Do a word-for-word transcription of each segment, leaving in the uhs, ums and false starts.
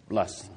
blessing.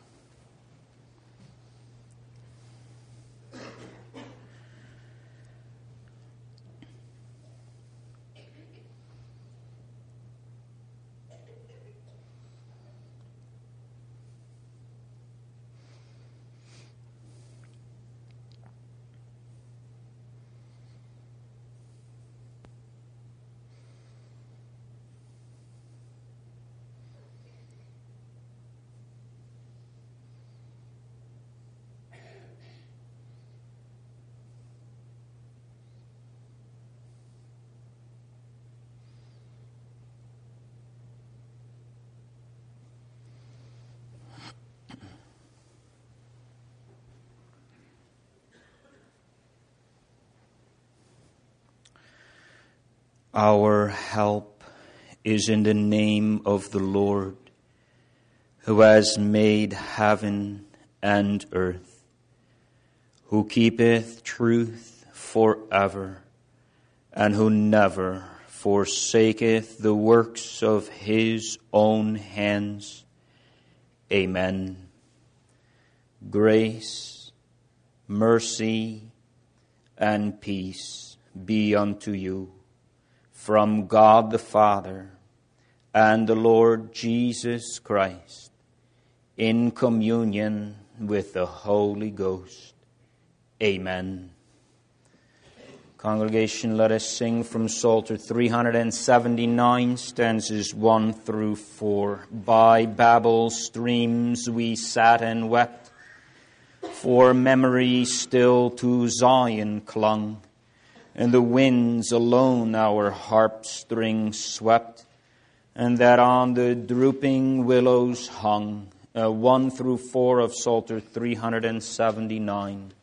Our help is in the name of the Lord, who has made heaven and earth, who keepeth truth forever, and who never forsaketh the works of his own hands. Amen. Grace, mercy, and peace be unto you from God the Father and the Lord Jesus Christ, in communion with the Holy Ghost. Amen. Congregation, let us sing from Psalter three seventy-nine, stanzas one through four. By Babel's streams we sat and wept, for memory still to Zion clung, and the winds alone our harp strings swept, and that on the drooping willows hung. Uh, one through four of Psalter three seventy-nine.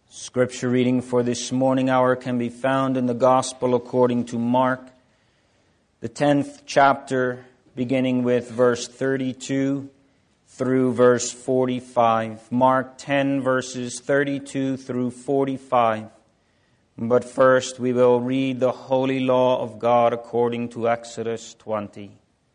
Scripture reading for this morning hour can be found in the Gospel according to Mark, the tenth chapter, beginning with verse thirty-two through verse forty-five. Mark ten, verses thirty-two through forty-five. But first we will read the holy law of God according to Exodus twenty.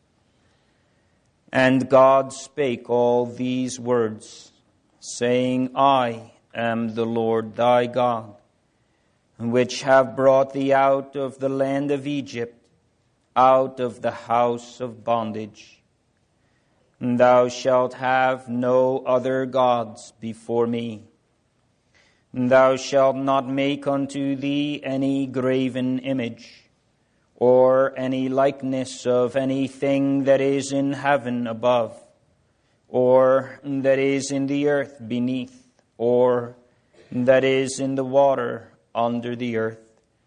And God spake all these words, saying, I am the Lord thy God, which have brought thee out of the land of Egypt, out of the house of bondage. And thou shalt have no other gods before me. And thou shalt not make unto thee any graven image, or any likeness of anything that is in heaven above, or that is in the earth beneath, or that is in the water under the earth.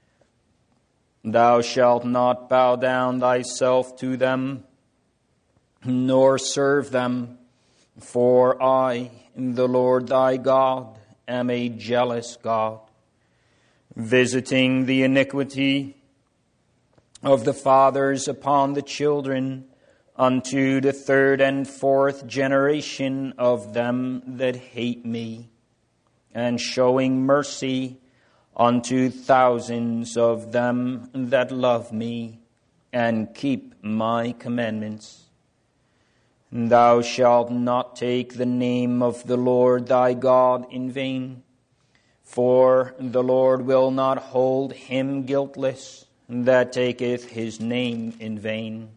Thou shalt not bow down thyself to them, nor serve them, for I, the Lord thy God, am a jealous God, visiting the iniquity of the fathers upon the children, unto the third and fourth generation of them that hate me, and showing mercy unto thousands of them that love me, and keep my commandments. Thou shalt not take the name of the Lord thy God in vain, for the Lord will not hold him guiltless that taketh his name in vain.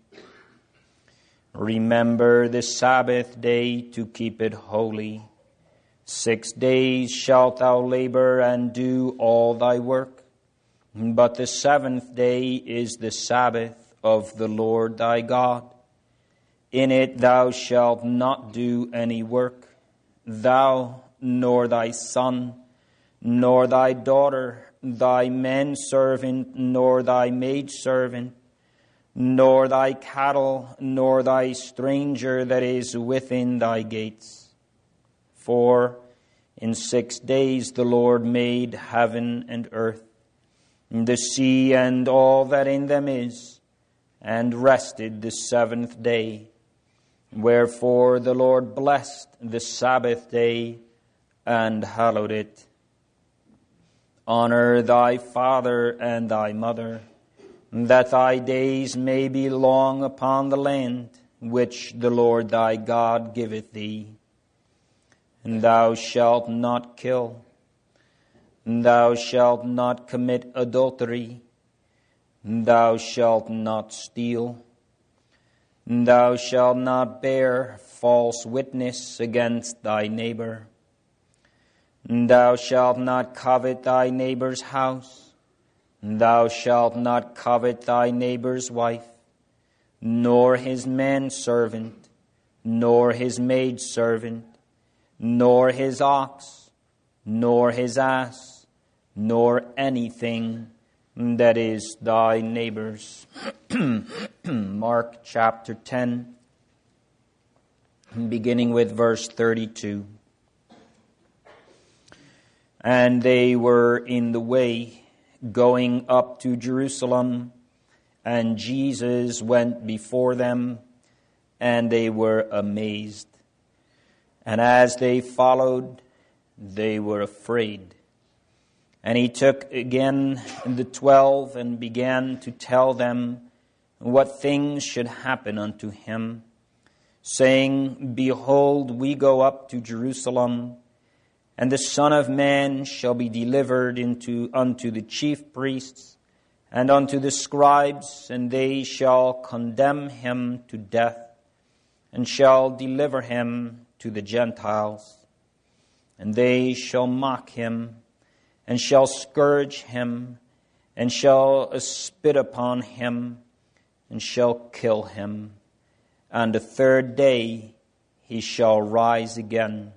Remember the Sabbath day to keep it holy. Six days shalt thou labor and do all thy work, but the seventh day is the Sabbath of the Lord thy God. In it thou shalt not do any work, thou, nor thy son, nor thy daughter, thy manservant, nor thy maidservant, nor thy cattle, nor thy stranger that is within thy gates. For in six days the Lord made heaven and earth, the sea and all that in them is, and rested the seventh day. Wherefore the Lord blessed the Sabbath day and hallowed it. Honor thy father and thy mother, that thy days may be long upon the land which the Lord thy God giveth thee. And thou shalt not kill, and thou shalt not commit adultery, and thou shalt not steal, and thou shalt not bear false witness against thy neighbor. And thou shalt not covet thy neighbor's house, and thou shalt not covet thy neighbor's wife, nor his manservant, nor his maidservant, nor his ox, nor his ass, nor anything that is thy neighbor's. Mark chapter ten, beginning with verse thirty-two. And they were in the way, going up to Jerusalem, and Jesus went before them, and they were amazed. And as they followed, they were afraid. And he took again the twelve, and began to tell them what things should happen unto him, saying, Behold, we go up to Jerusalem, and the Son of Man shall be delivered into unto the chief priests and unto the scribes, and they shall condemn him to death, and shall deliver him to the Gentiles. And they shall mock him, and shall scourge him, and shall spit upon him, and shall kill him. And the third day he shall rise again.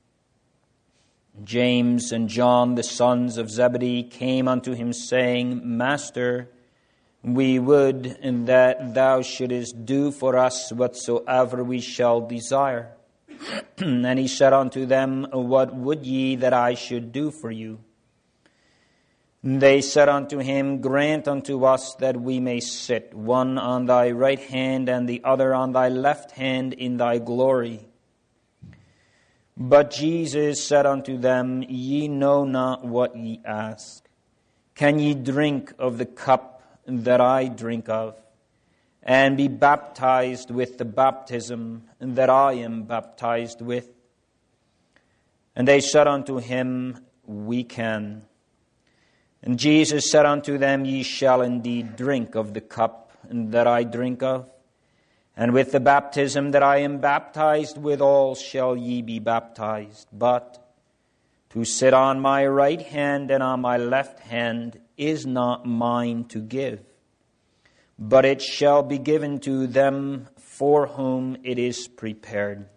James and John, the sons of Zebedee, came unto him, saying, Master, we would that thou shouldest do for us whatsoever we shall desire. And he said unto them, What would ye that I should do for you? They said unto him, Grant unto us that we may sit, one on thy right hand and the other on thy left hand in thy glory. But Jesus said unto them, Ye know not what ye ask. Can ye drink of the cup that I drink of, and be baptized with the baptism that I am baptized with? And they said unto him, We can. And Jesus said unto them, Ye shall indeed drink of the cup that I drink of, and with the baptism that I am baptized withal shall ye be baptized. But to sit on my right hand and on my left hand is not mine to give, but it shall be given to them for whom it is prepared.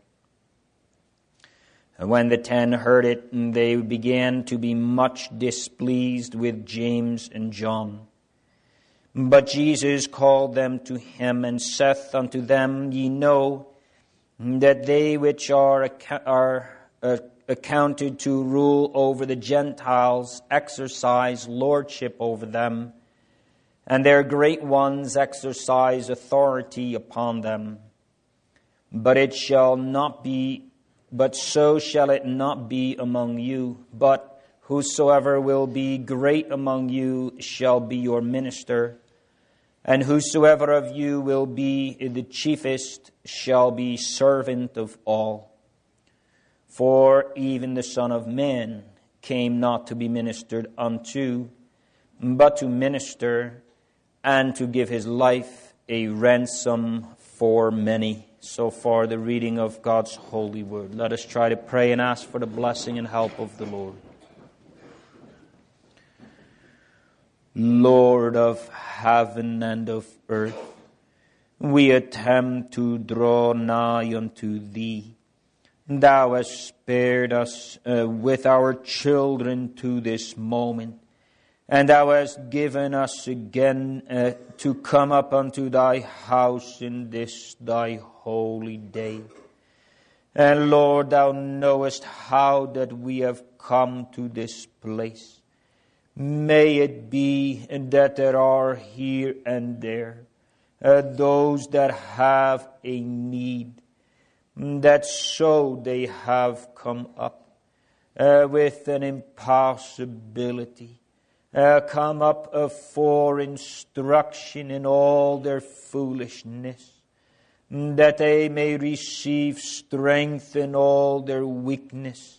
And when the ten heard it, they began to be much displeased with James and John. But Jesus called them to him, and saith unto them, Ye know that they which are, are uh, accounted to rule over the Gentiles exercise lordship over them, and their great ones exercise authority upon them. But it shall not be, but so shall it not be among you. But whosoever will be great among you shall be your minister, and whosoever of you will be the chiefest shall be servant of all. For even the Son of Man came not to be ministered unto, but to minister, and to give his life a ransom for many. So far, the reading of God's holy word. Let us try to pray and ask for the blessing and help of the Lord. Lord of heaven and of earth, we attempt to draw nigh unto Thee. Thou hast spared us uh, with our children to this moment, and Thou hast given us again uh, to come up unto Thy house in this Thy holy day. And Lord, Thou knowest how that we have come to this place. May it be that there are here and there uh, those that have a need, that so they have come up uh, with an impossibility, uh, come up uh, for instruction in all their foolishness, that they may receive strength in all their weakness,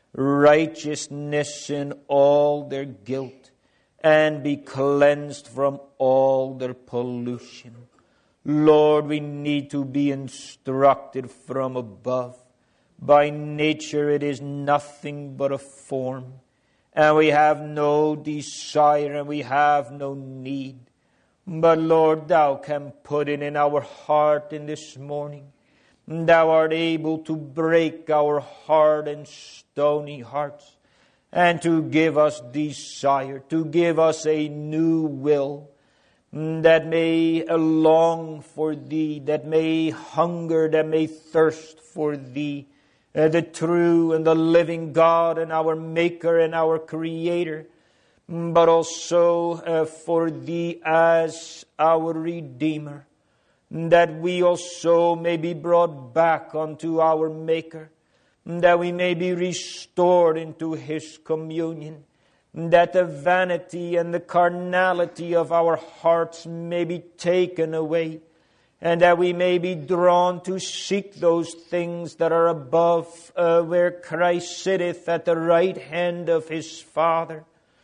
righteousness in all their guilt, and be cleansed from all their pollution. Lord, we need to be instructed from above. By nature it is nothing but a form, and we have no desire and we have no need. But Lord, Thou can put it in our heart in this morning. Thou art able to break our hard and stony hearts, and to give us desire, to give us a new will, that may long for Thee, that may hunger, that may thirst for Thee, uh, the true and the living God, and our Maker and our Creator, but also uh, for Thee as our Redeemer, that we also may be brought back unto our Maker, that we may be restored into His communion, that the vanity and the carnality of our hearts may be taken away, and that we may be drawn to seek those things that are above, uh, where Christ sitteth at the right hand of His Father,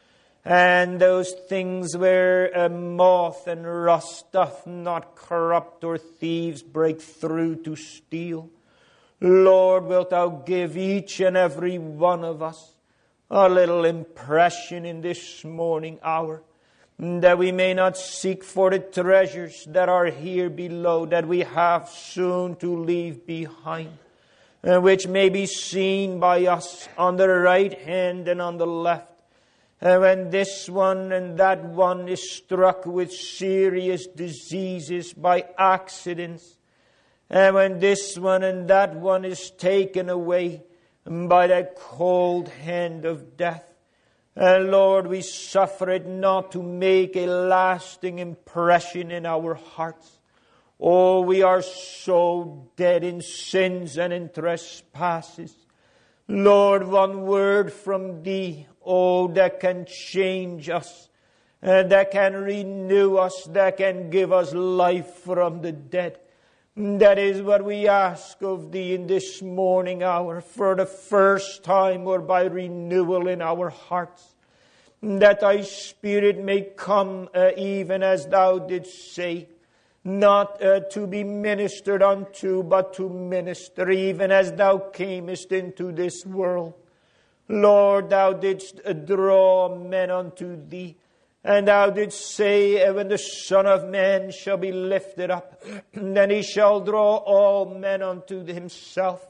and those things where uh, moth and rust doth not corrupt, or thieves break through to steal. Lord, wilt Thou give each and every one of us a little impression in this morning hour, that we may not seek for the treasures that are here below, that we have soon to leave behind, and which may be seen by us on the right hand and on the left. And when this one and that one is struck with serious diseases by accidents, And when this one and that one is taken away by that cold hand of death, and Lord, we suffer it not to make a lasting impression in our hearts. Oh, we are so dead in sins and in trespasses. Lord, one word from Thee, oh, that can change us, uh, that can renew us, that can give us life from the dead. That is what we ask of Thee in this morning hour, for the first time or by renewal in our hearts. That Thy Spirit may come uh, even as Thou didst say, not uh, to be ministered unto, but to minister, even as Thou camest into this world. Lord, Thou didst uh, draw men unto Thee, and Thou didst say, uh, when the Son of Man shall be lifted up, then He shall draw all men unto Himself.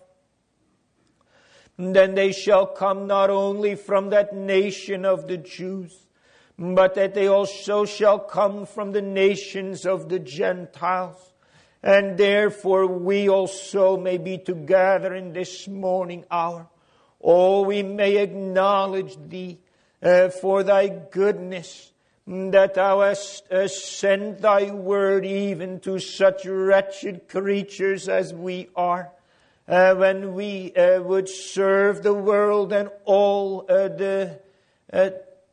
Then they shall come not only from that nation of the Jews, but that they also shall come from the nations of the Gentiles. And therefore we also may be together in this morning hour. Oh, we may acknowledge Thee uh, for Thy goodness, that Thou hast uh, sent Thy word even to such wretched creatures as we are. Uh, when we uh, would serve the world and all uh, the uh,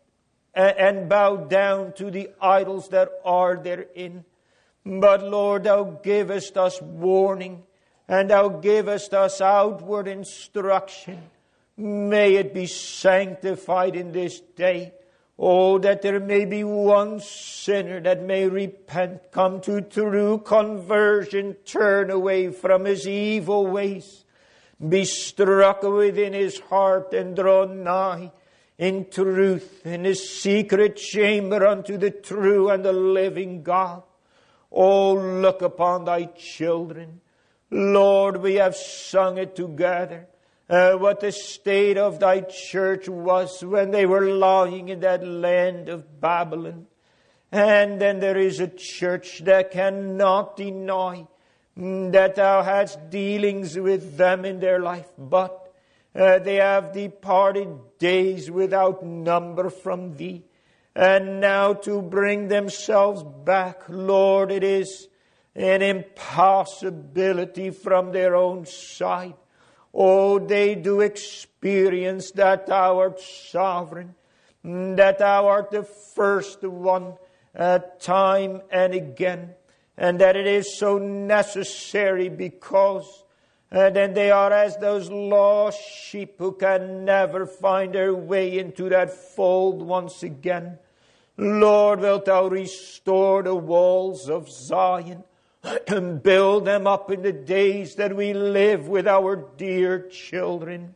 and bow down to the idols that are therein. But Lord, Thou givest us warning, and Thou givest us outward instruction. May it be sanctified in this day. Oh, that there may be one sinner that may repent, come to true conversion, turn away from his evil ways, be struck within his heart, and draw nigh in truth, in his secret chamber unto the true and the living God. Oh, look upon Thy children. Lord, we have sung it together. Uh, what the state of Thy church was when they were lying in that land of Babylon. And then there is a church that cannot deny that Thou hadst dealings with them in their life. But uh, they have departed days without number from Thee. And now to bring themselves back, Lord, it is an impossibility from their own side. Oh, they do experience that Thou art sovereign, that Thou art the first one, uh, time and again, and that it is so necessary because uh, then they are as those lost sheep who can never find their way into that fold once again. Lord, wilt Thou restore the walls of Zion, and build them up in the days that we live with our dear children.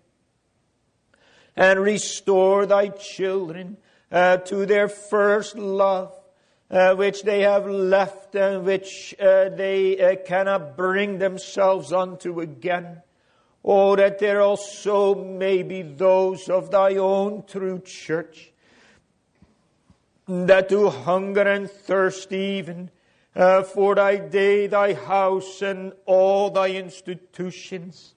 And restore Thy children uh, to their first love, uh, which they have left and which uh, they uh, cannot bring themselves unto again. Oh, that there also may be those of Thy own true church that do hunger and thirst even Uh, for Thy day, Thy house, and all Thy institutions.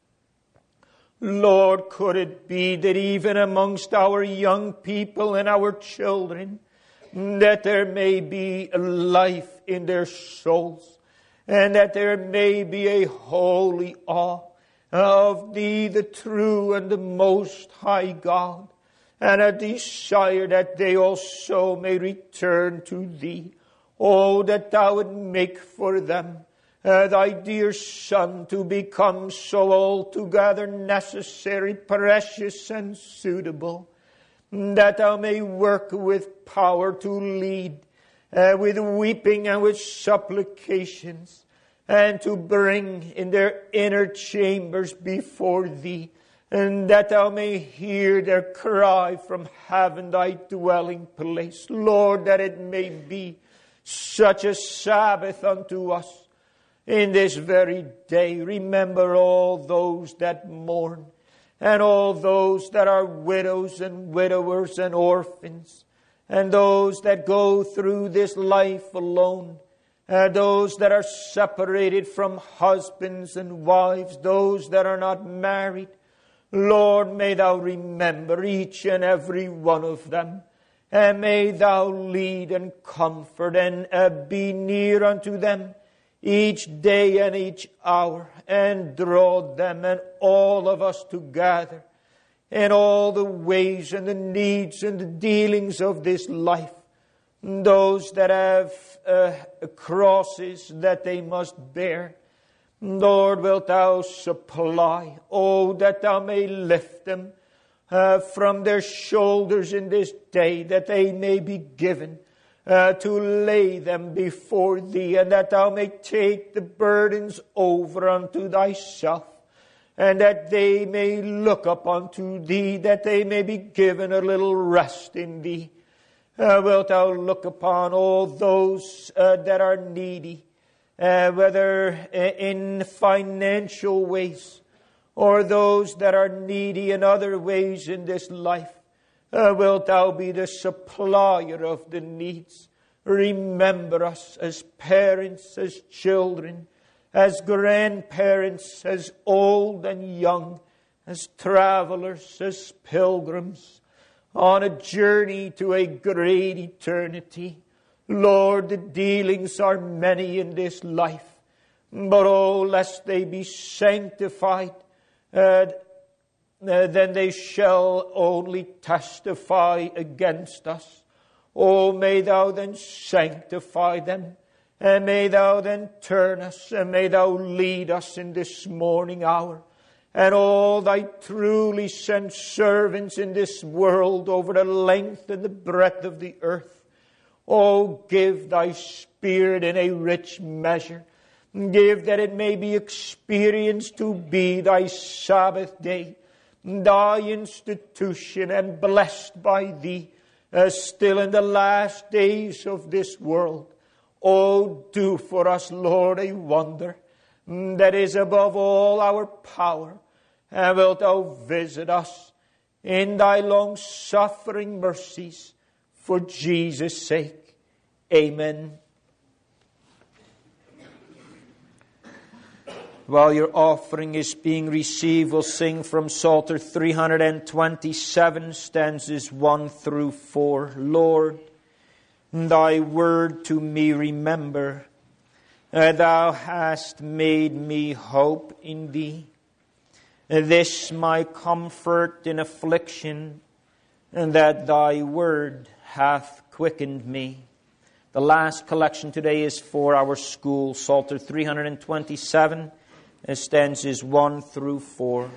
Lord, could it be that even amongst our young people and our children, that there may be life in their souls, and that there may be a holy awe of Thee, the true and the most high God, and a desire that they also may return to Thee. Oh, that Thou would make for them uh, Thy dear Son to become so altogether necessary, precious, and suitable, that Thou may work with power to lead, uh, with weeping and with supplications, and to bring in their inner chambers before Thee, and that Thou may hear their cry from heaven, Thy dwelling place. Lord, that it may be such a Sabbath unto us in this very day. Remember all those that mourn, and all those that are widows and widowers and orphans, and those that go through this life alone, uh, those that are separated from husbands and wives, those that are not married. Lord, may Thou remember each and every one of them. And may Thou lead and comfort and uh, be near unto them each day and each hour, and draw them and all of us together in all the ways and the needs and the dealings of this life. Those that have uh, crosses that they must bear, Lord, wilt Thou supply, oh, that Thou may lift them Uh, from their shoulders in this day, that they may be given uh, to lay them before Thee, and that Thou may take the burdens over unto Thyself, and that they may look up unto Thee, that they may be given a little rest in Thee. Uh, wilt Thou look upon all those uh, that are needy, uh, whether in financial ways, or those that are needy in other ways in this life. Uh, wilt Thou be the supplier of the needs. Remember us as parents, as children, as grandparents, as old and young, as travelers, as pilgrims, on a journey to a great eternity. Lord, the dealings are many in this life, but oh, lest they be sanctified, Uh, uh, then they shall only testify against us. Oh, may Thou then sanctify them, and may Thou then turn us, and may Thou lead us in this morning hour, and all Thy truly sent servants in this world over the length and the breadth of the earth. Oh, give Thy Spirit in a rich measure. Give that it may be experienced to be Thy Sabbath day, Thy institution, and blessed by Thee, uh, still in the last days of this world. Oh, do for us, Lord, a wonder that is above all our power, and wilt Thou visit us in Thy long-suffering mercies, for Jesus' sake. Amen. While your offering is being received, we'll sing from Psalter three twenty-seven, stanzas one through four. Lord, Thy word to me remember. Thou hast made me hope in Thee. This my comfort in affliction, and that Thy word hath quickened me. The last collection today is for our school, Psalter three twenty-seven. Stanzas one through four.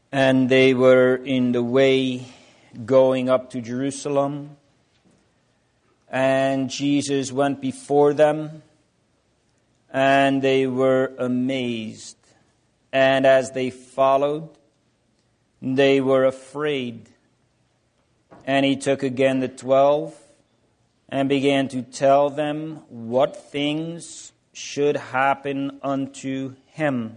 And they were in the way going up to Jerusalem. And Jesus went before them, and they were amazed. And as they followed, they were afraid. And he took again the twelve and began to tell them what things should happen unto him.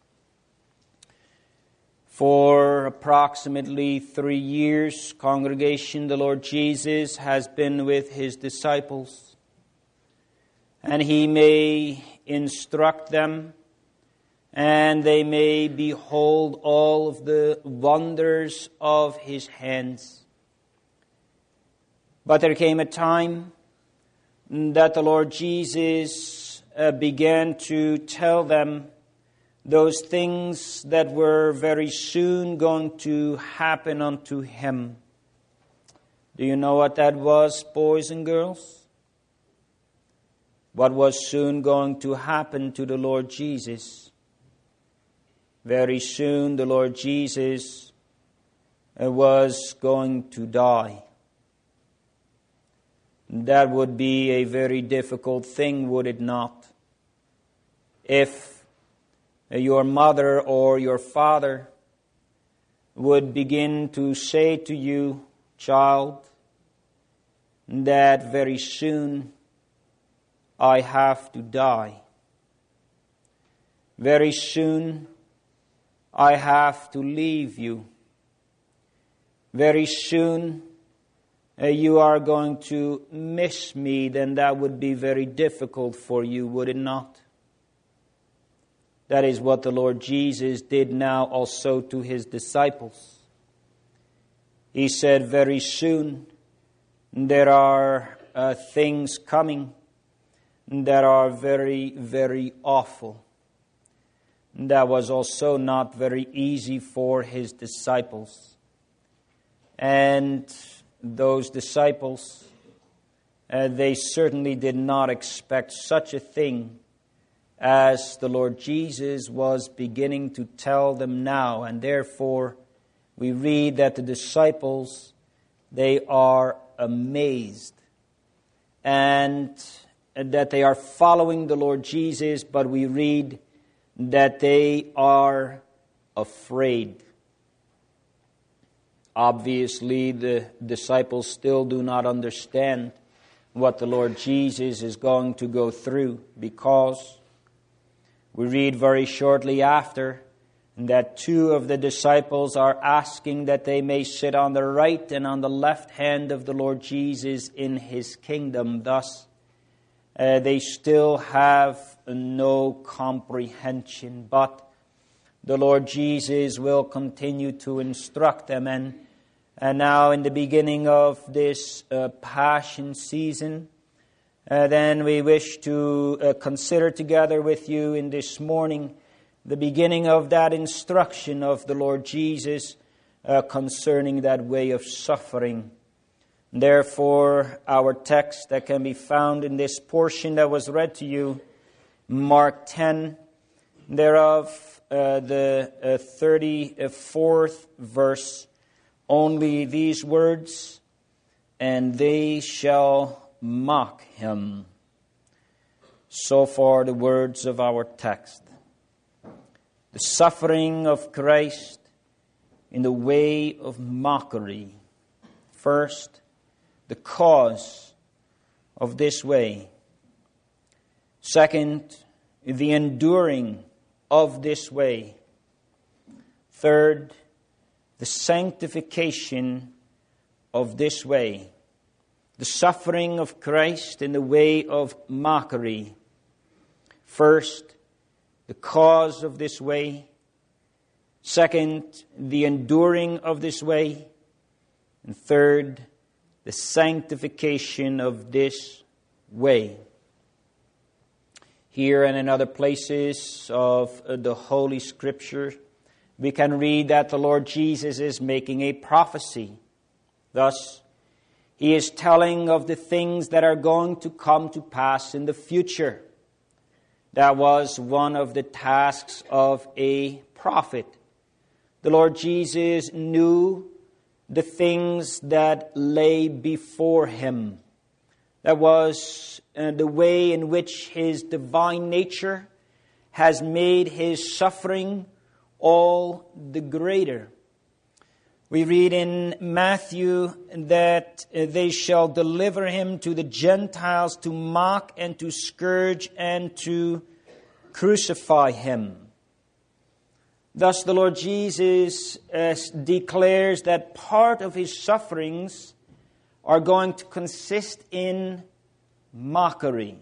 For approximately three years, congregation, the Lord Jesus has been with his disciples. And he may instruct them, and they may behold all of the wonders of his hands. But there came a time that the Lord Jesus uh, began to tell them those things that were very soon going to happen unto him. Do you know what that was, boys and girls? What was soon going to happen to the Lord Jesus? Very soon the Lord Jesus uh, was going to die. That would be a very difficult thing, would it not? If your mother or your father would begin to say to you, child, that very soon I have to die. Very soon I have to leave you. Very soon uh, you are going to miss me, then that would be very difficult for you, would it not? That is what the Lord Jesus did now also to his disciples. He said, very soon there are uh, things coming that are very, very awful. That was also not very easy for his disciples. And those disciples, uh, they certainly did not expect such a thing as the Lord Jesus was beginning to tell them now. And therefore, we read that the disciples, they are amazed. And that they are following the Lord Jesus, but we read that they are afraid. Obviously, the disciples still do not understand what the Lord Jesus is going to go through, because we read very shortly after that two of the disciples are asking that they may sit on the right and on the left hand of the Lord Jesus in his kingdom. Thus, uh, they still have no comprehension. But the Lord Jesus will continue to instruct them. And, and now in the beginning of this uh, Passion season, Uh, then we wish to uh, consider together with you in this morning the beginning of that instruction of the Lord Jesus uh, concerning that way of suffering. Therefore, our text that can be found in this portion that was read to you, Mark ten, thereof uh, the uh, thirty-fourth verse, only these words, and they shall mock him. So far the words of our text. The suffering of Christ in the way of mockery. First, the cause of this way. Second, the enduring of this way. Third, the sanctification of this way. The suffering of Christ in the way of mockery. First, the cause of this way. Second, the enduring of this way. And third, the sanctification of this way. Here and in other places of the Holy Scripture, we can read that the Lord Jesus is making a prophecy. Thus, he is telling of the things that are going to come to pass in the future. That was one of the tasks of a prophet. The Lord Jesus knew the things that lay before him. That was uh, the way in which his divine nature has made his suffering all the greater. We read in Matthew that they shall deliver him to the Gentiles to mock and to scourge and to crucify him. Thus the Lord Jesus uh, declares that part of his sufferings are going to consist in mockery.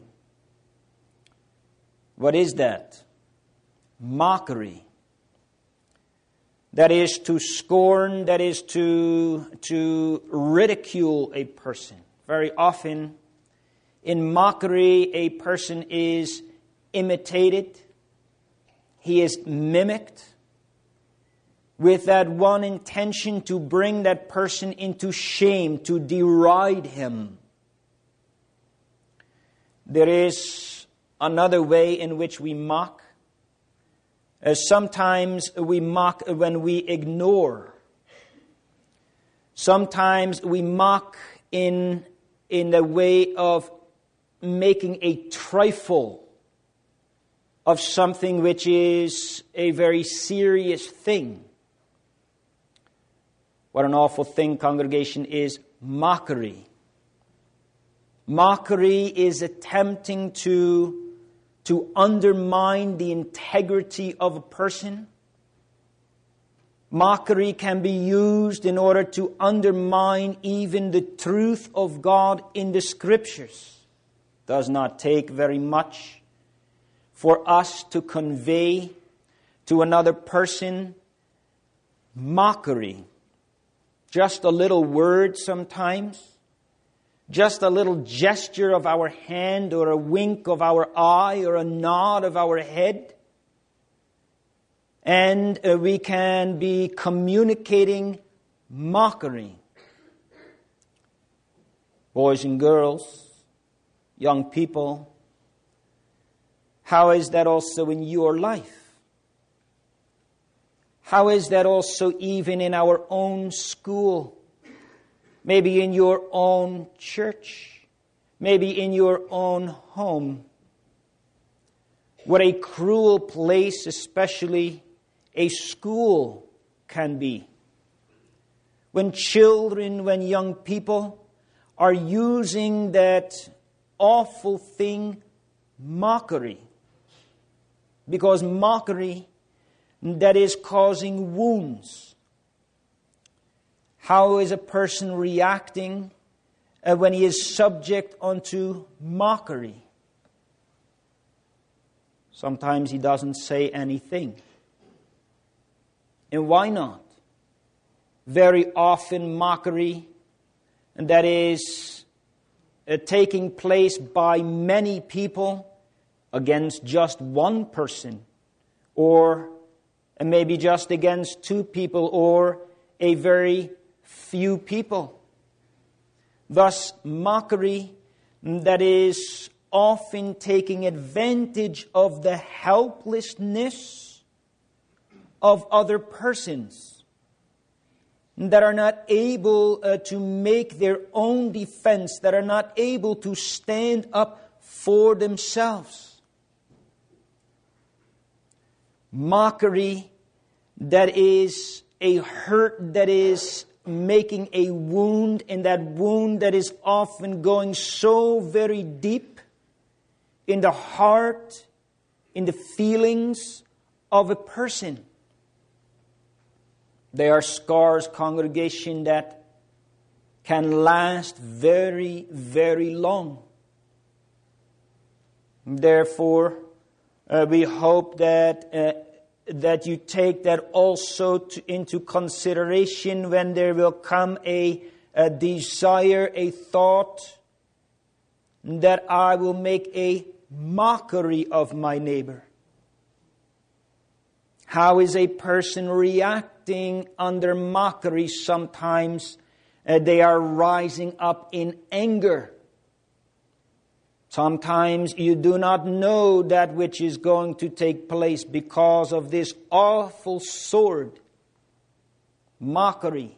What is that? Mockery. That is to scorn, that is to, to ridicule a person. Very often, in mockery, a person is imitated. He is mimicked with that one intention to bring that person into shame, to deride him. There is another way in which we mock. Uh, sometimes we mock when we ignore. Sometimes we mock in, in the way of making a trifle of something which is a very serious thing. What an awful thing, congregation, is mockery. Mockery is attempting to to undermine the integrity of a person. Mockery can be used in order to undermine even the truth of God in the Scriptures. It does not take very much for us to convey to another person mockery. Just a little word sometimes. Just a little gesture of our hand or a wink of our eye or a nod of our head. And uh, we can be communicating mockery. Boys and girls, young people, how is that also in your life? How is that also even in our own school? Maybe in your own church. Maybe in your own home. What a cruel place, especially a school, can be. When children, when young people are using that awful thing, mockery. Because mockery, that is causing wounds. How is a person reacting uh, when he is subject unto mockery? Sometimes he doesn't say anything. And why not? Very often mockery, and that is uh, taking place by many people against just one person, or uh, maybe just against two people, or a very few people. Thus, mockery that is often taking advantage of the helplessness of other persons that are not able uh, to make their own defense, that are not able to stand up for themselves. Mockery that is a hurt that is making a wound, and that wound that is often going so very deep in the heart, in the feelings of a person. They are scars, congregation, that can last very, very long. Therefore, uh, we hope that uh, that you take that also to, into consideration when there will come a, a desire, a thought, that I will make a mockery of my neighbor. How is a person reacting under mockery? Sometimes uh, they are rising up in anger. Sometimes you do not know that which is going to take place because of this awful sword mockery.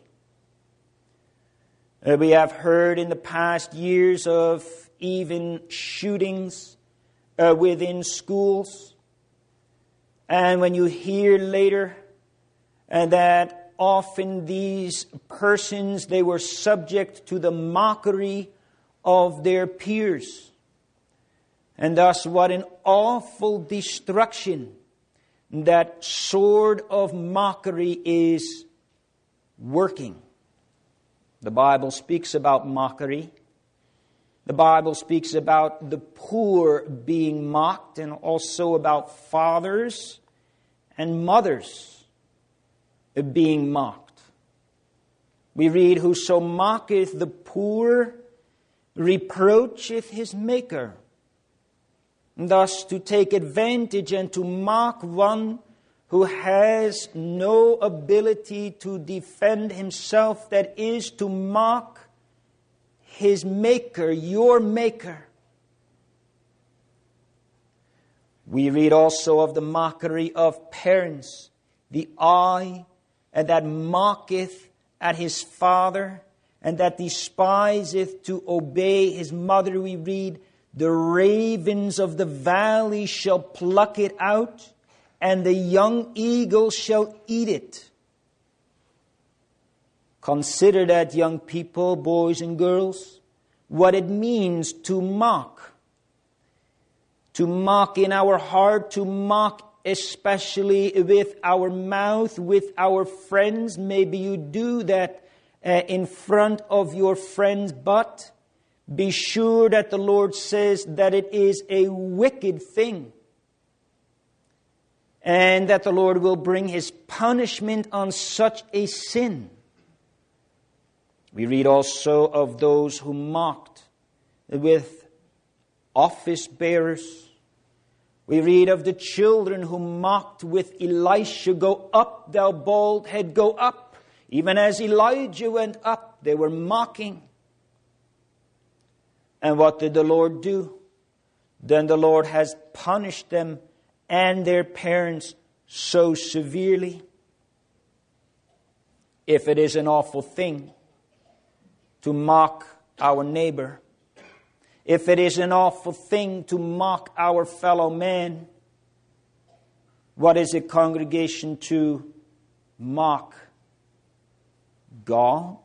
Uh, we have heard in the past years of even shootings uh, within schools. And when you hear later uh, that often these persons, they were subject to the mockery of their peers. And thus what an awful destruction that sword of mockery is working. The Bible speaks about mockery. The Bible speaks about the poor being mocked, and also about fathers and mothers being mocked. We read, "Whoso mocketh the poor reproacheth his Maker." And thus to take advantage and to mock one who has no ability to defend himself, that is to mock his Maker, your Maker. We read also of the mockery of parents, the eye that mocketh at his father, and that despiseth to obey his mother. We read, "The ravens of the valley shall pluck it out, and the young eagle shall eat it." Consider that, young people, boys and girls, what it means to mock. To mock in our heart, to mock especially with our mouth, with our friends. Maybe you do that uh, in front of your friends, but be sure that the Lord says that it is a wicked thing, and that the Lord will bring His punishment on such a sin. We read also of those who mocked with office bearers. We read of the children who mocked with Elisha. "Go up, thou bald head, go up." Even as Elijah went up, they were mocking. And what did the Lord do? Then the Lord has punished them and their parents so severely. If it is an awful thing to mock our neighbor, if it is an awful thing to mock our fellow man, what is a congregation to mock God?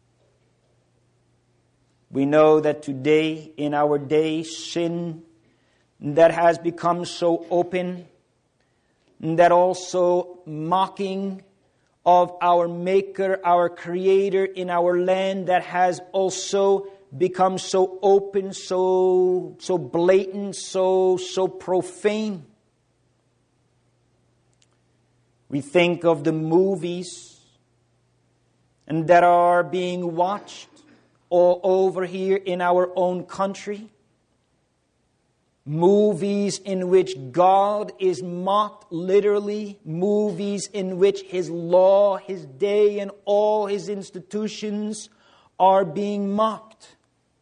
We know that today, in our day, sin that has become so open, that also mocking of our Maker, our Creator in our land, that has also become so open, so so blatant, so so profane. We think of the movies and that are being watched all over here in our own country. Movies in which God is mocked literally. Movies in which His law, His day, and all His institutions are being mocked.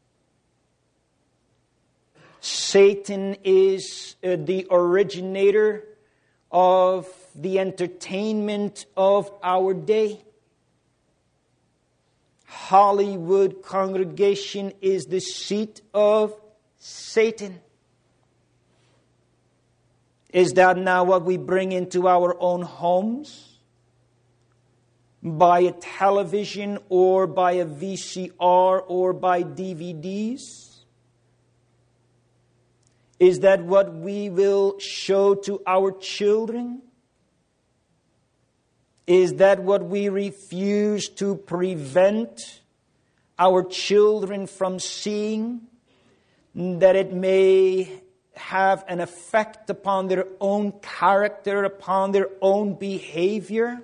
Satan is uh, the originator of the entertainment of our day. Hollywood congregation is the seat of Satan. Is that now what we bring into our own homes? By a television or by a V C R or by D V Ds? Is that what we will show to our children? Is that what we refuse to prevent our children from seeing? That it may have an effect upon their own character, upon their own behavior?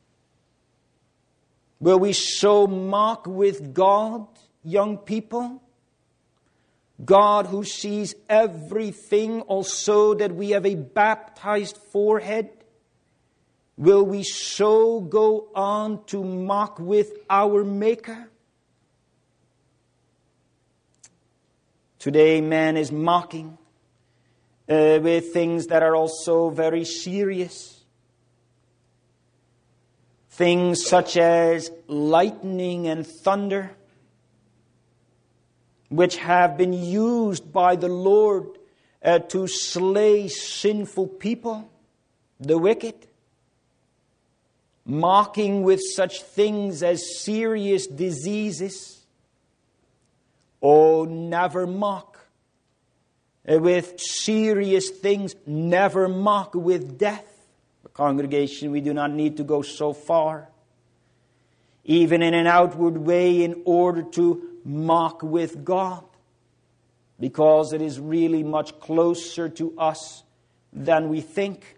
Will we so mock with God, young people? God who sees everything, also that we have a baptized forehead. Will we so go on to mock with our Maker? Today man is mocking uh, with things that are also very serious. things such as lightning and thunder, which have been used by the Lord uh, to slay sinful people, the wicked. Mocking with such things as serious diseases. Oh, never mock with serious things. Never mock with death. The congregation, we do not need to go so far, even in an outward way, in order to mock with God, because it is really much closer to us than we think.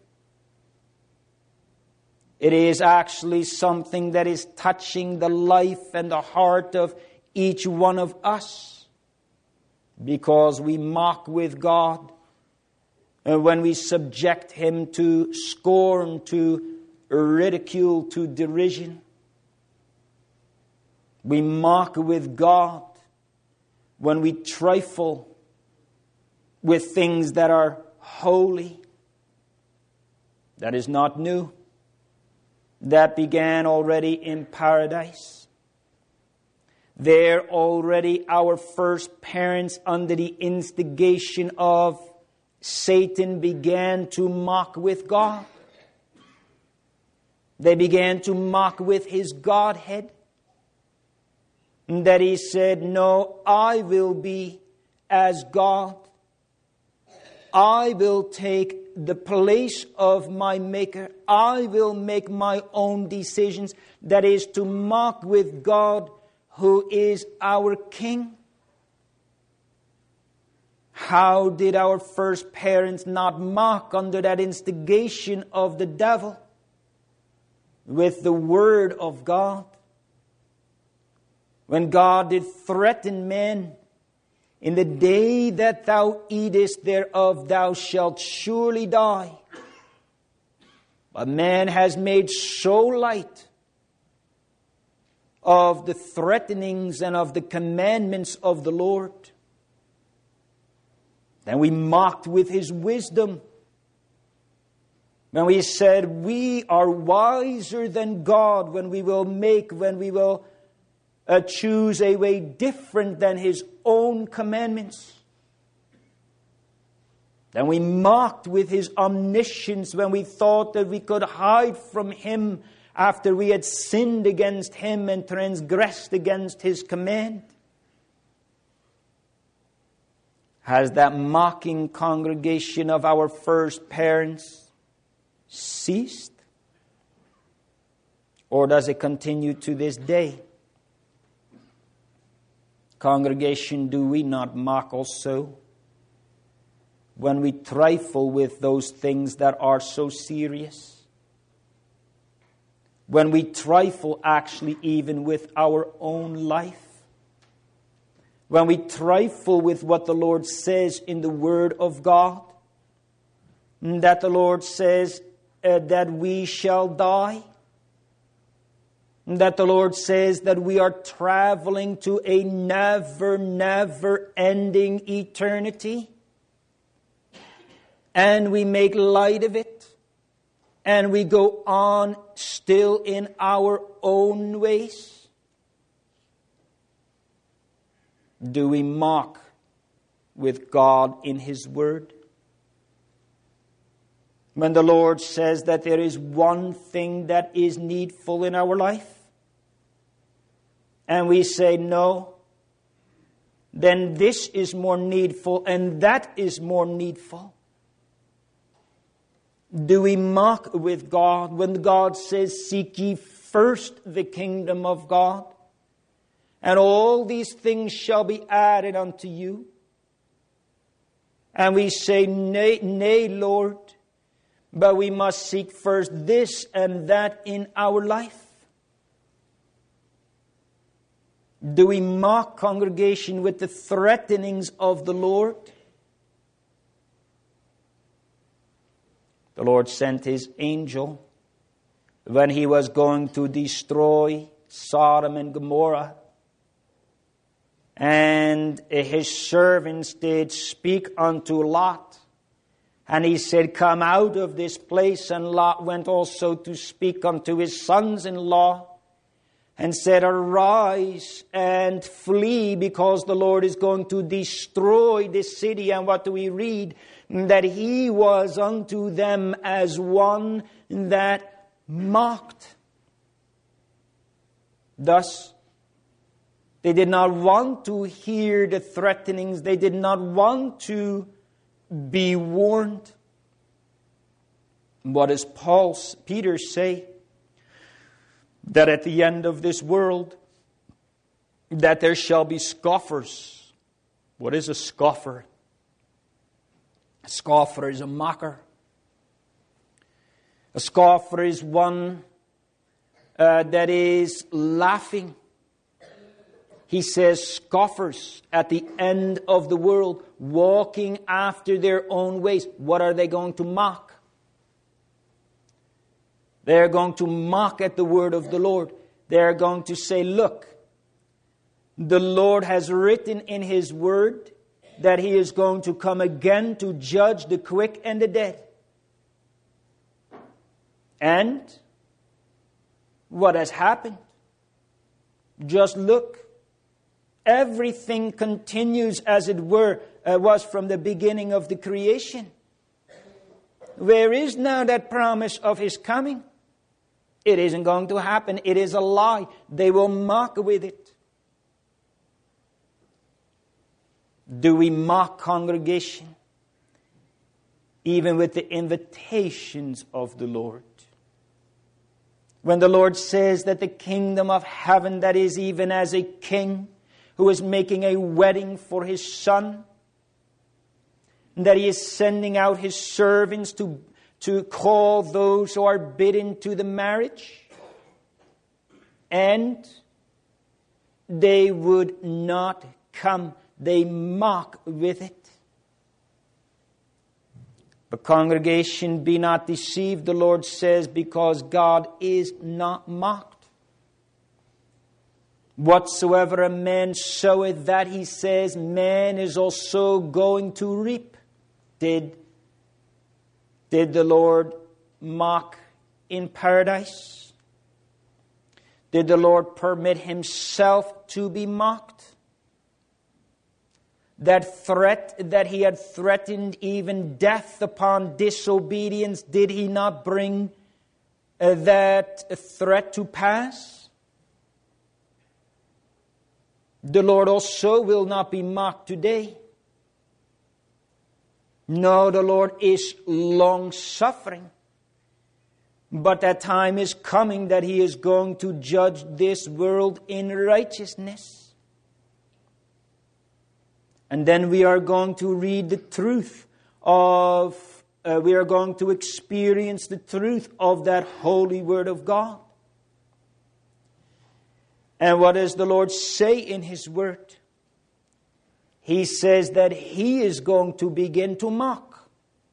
It is actually something that is touching the life and the heart of each one of us, because we mock with God and when we subject Him to scorn, to ridicule, to derision. We mock with God when we trifle with things that are holy. That is not new. That began already in paradise. There already our first parents, under the instigation of Satan, began to mock with God. They began to mock with His Godhead. That He said, no, I will be as God. I will take the place of my Maker. I will make my own decisions. That is to mock with God, who is our King. How did our first parents not mock under that instigation of the devil? With the Word of God. When God did threaten men, in the day that thou eatest thereof, thou shalt surely die. But man has made so light of the threatenings and of the commandments of the Lord. Then we mocked with His wisdom. When we said we are wiser than God, when we will make, when we will Uh, choose a way different than His own commandments. Then we mocked with His omniscience when we thought that we could hide from Him after we had sinned against Him and transgressed against His command. Has that mocking, congregation, of our first parents ceased? Or does it continue to this day? Congregation, do we not mock also when we trifle with those things that are so serious? When we trifle actually even with our own life? When we trifle with what the Lord says in the Word of God? That the Lord says uh, that we shall die? That the Lord says that we are traveling to a never, never ending eternity. And we make light of it. And we go on still in our own ways. Do we mock with God in His Word? When the Lord says that there is one thing that is needful in our life, and we say no, then this is more needful and that is more needful. Do we mock with God when God says, seek ye first the kingdom of God, and all these things shall be added unto you? And we say, nay, nay, Lord, but we must seek first this and that in our life. Do we mock, congregation, with the threatenings of the Lord? The Lord sent His angel when He was going to destroy Sodom and Gomorrah. And His servants did speak unto Lot And he said, come out of this place. And Lot went also to speak unto his sons-in-law, and said, arise and flee, because the Lord is going to destroy this city. And what do we read? That he was unto them as one that mocked. Thus, they did not want to hear the threatenings. They did not want to be warned. What does Paul, Peter say? That at the end of this world, that there shall be scoffers. What is a scoffer? A scoffer is a mocker. A scoffer is one uh, that is laughing. He says scoffers at the end of the world, walking after their own ways. What are they going to mock? They're going to mock at the word of the Lord. They're going to say, look, the Lord has written in His word that He is going to come again to judge the quick and the dead. And what has happened? Just look. Everything continues as it were uh, was from the beginning of the creation. Where is now that promise of His coming? It isn't going to happen. It is a lie. They will mock with it. Do we mock, congregation, even with the invitations of the Lord? When the Lord says that the kingdom of heaven, that is even as a king who is making a wedding for his son, that He is sending out His servants to to call those who are bidden to the marriage, and they would not come. They mock with it. But congregation, be not deceived, the Lord says, because God is not mocked. Whatsoever a man soweth, that, He says, man is also going to reap. Did Did the Lord mock in paradise? Did the Lord permit Himself to be mocked? That threat that He had threatened, even death upon disobedience, did He not bring uh, that threat to pass? The Lord also will not be mocked today. No, the Lord is long-suffering. But that time is coming that He is going to judge this world in righteousness. And then we are going to read the truth of, uh, we are going to experience the truth of that holy Word of God. And what does the Lord say in His Word? He says that He is going to begin to mock.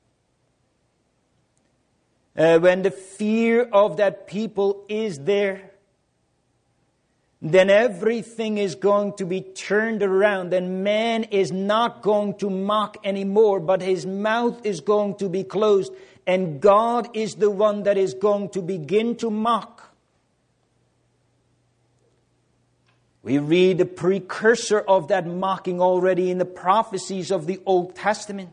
Uh, when the fear of that people is there, then everything is going to be turned around, and man is not going to mock anymore, but his mouth is going to be closed, and God is the one that is going to begin to mock. We read the precursor of that mocking already in the prophecies of the Old Testament.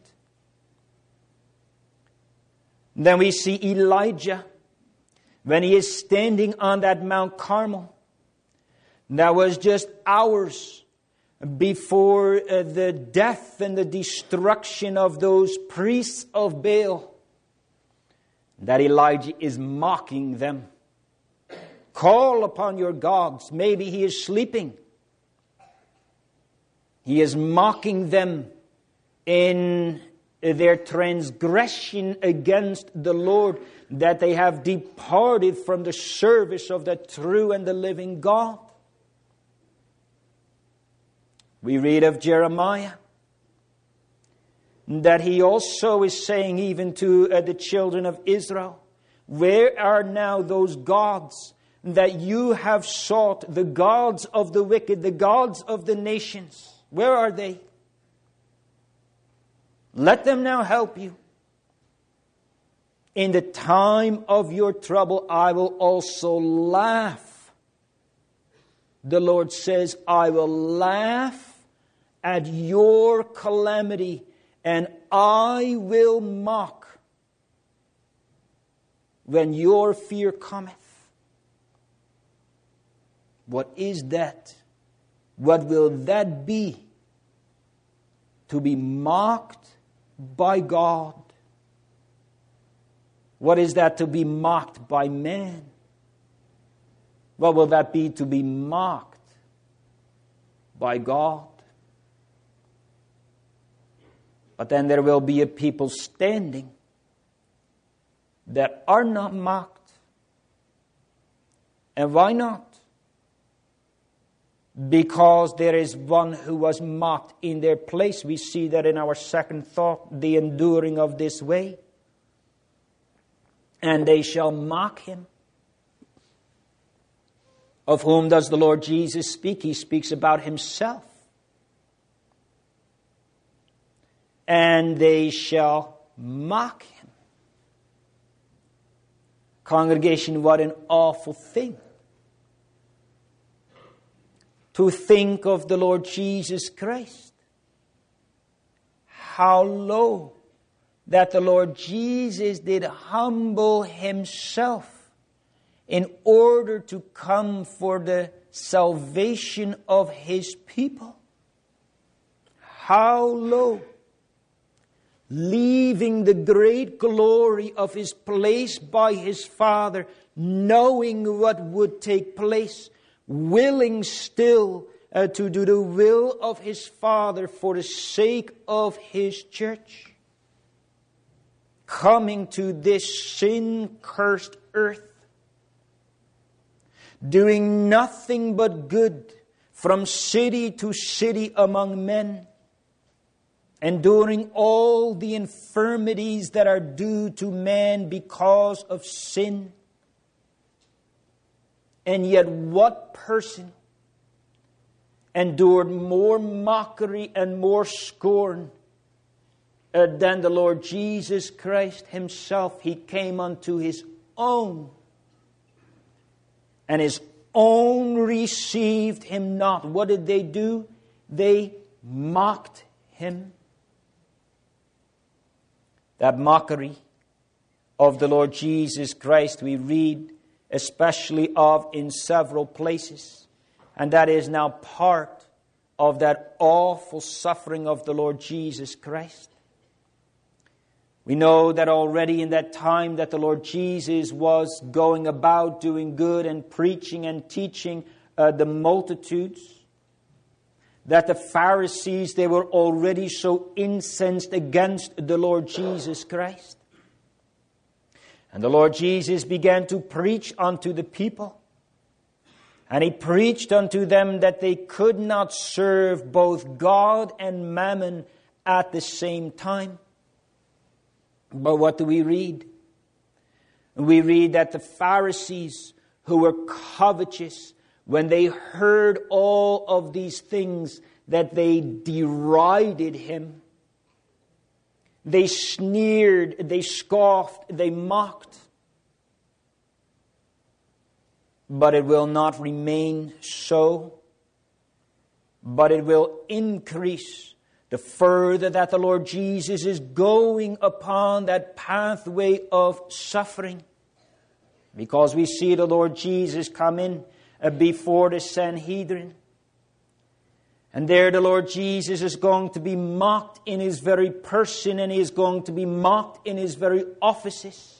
Then we see Elijah when he is standing on that Mount Carmel. That was just hours before uh, the death and the destruction of those priests of Baal. That Elijah is mocking them. Call upon your gods. Maybe he is sleeping. He is mocking them in their transgression against the Lord, that they have departed from the service of the true and the living God. We read of Jeremiah, that he also is saying even to uh, the children of Israel, where are now those gods that you have sought, the gods of the wicked, the gods of the nations? Where are they? Let them now help you. In the time of your trouble, I will also laugh. The Lord says, I will laugh at your calamity, and I will mock when your fear cometh. What is that? What will that be? To be mocked by God. What is that, to be mocked by man? What will that be, to be mocked by God? But then there will be a people standing that are not mocked. And why not? Because there is one who was mocked in their place. We see that in our second thought, the enduring of this way. And they shall mock him. Of whom does the Lord Jesus speak? He speaks about himself. And they shall mock him. Congregation, what an awful thing. To think of the Lord Jesus Christ. How low that the Lord Jesus did humble himself in order to come for the salvation of his people. How low. Leaving the great glory of his place by his Father, knowing what would take place, willing still uh, to do the will of his Father for the sake of his church. Coming to this sin-cursed earth, doing nothing but good from city to city among men, enduring all the infirmities that are due to man because of sin. And yet what person endured more mockery and more scorn uh, than the Lord Jesus Christ himself? He came unto his own, and his own received him not. What did they do? They mocked him. That mockery of the Lord Jesus Christ we read especially of in several places. And that is now part of that awful suffering of the Lord Jesus Christ. We know that already in that time that the Lord Jesus was going about doing good and preaching and teaching uh, the multitudes, that the Pharisees, they were already so incensed against the Lord Jesus Christ. And the Lord Jesus began to preach unto the people. And he preached unto them that they could not serve both God and mammon at the same time. But what do we read? We read that the Pharisees, who were covetous, when they heard all of these things, that they derided him. They sneered, they scoffed, they mocked. But it will not remain so, but it will increase the further that the Lord Jesus is going upon that pathway of suffering. Because we see the Lord Jesus come in before the Sanhedrin. And there the Lord Jesus is going to be mocked in his very person, and he is going to be mocked in his very offices.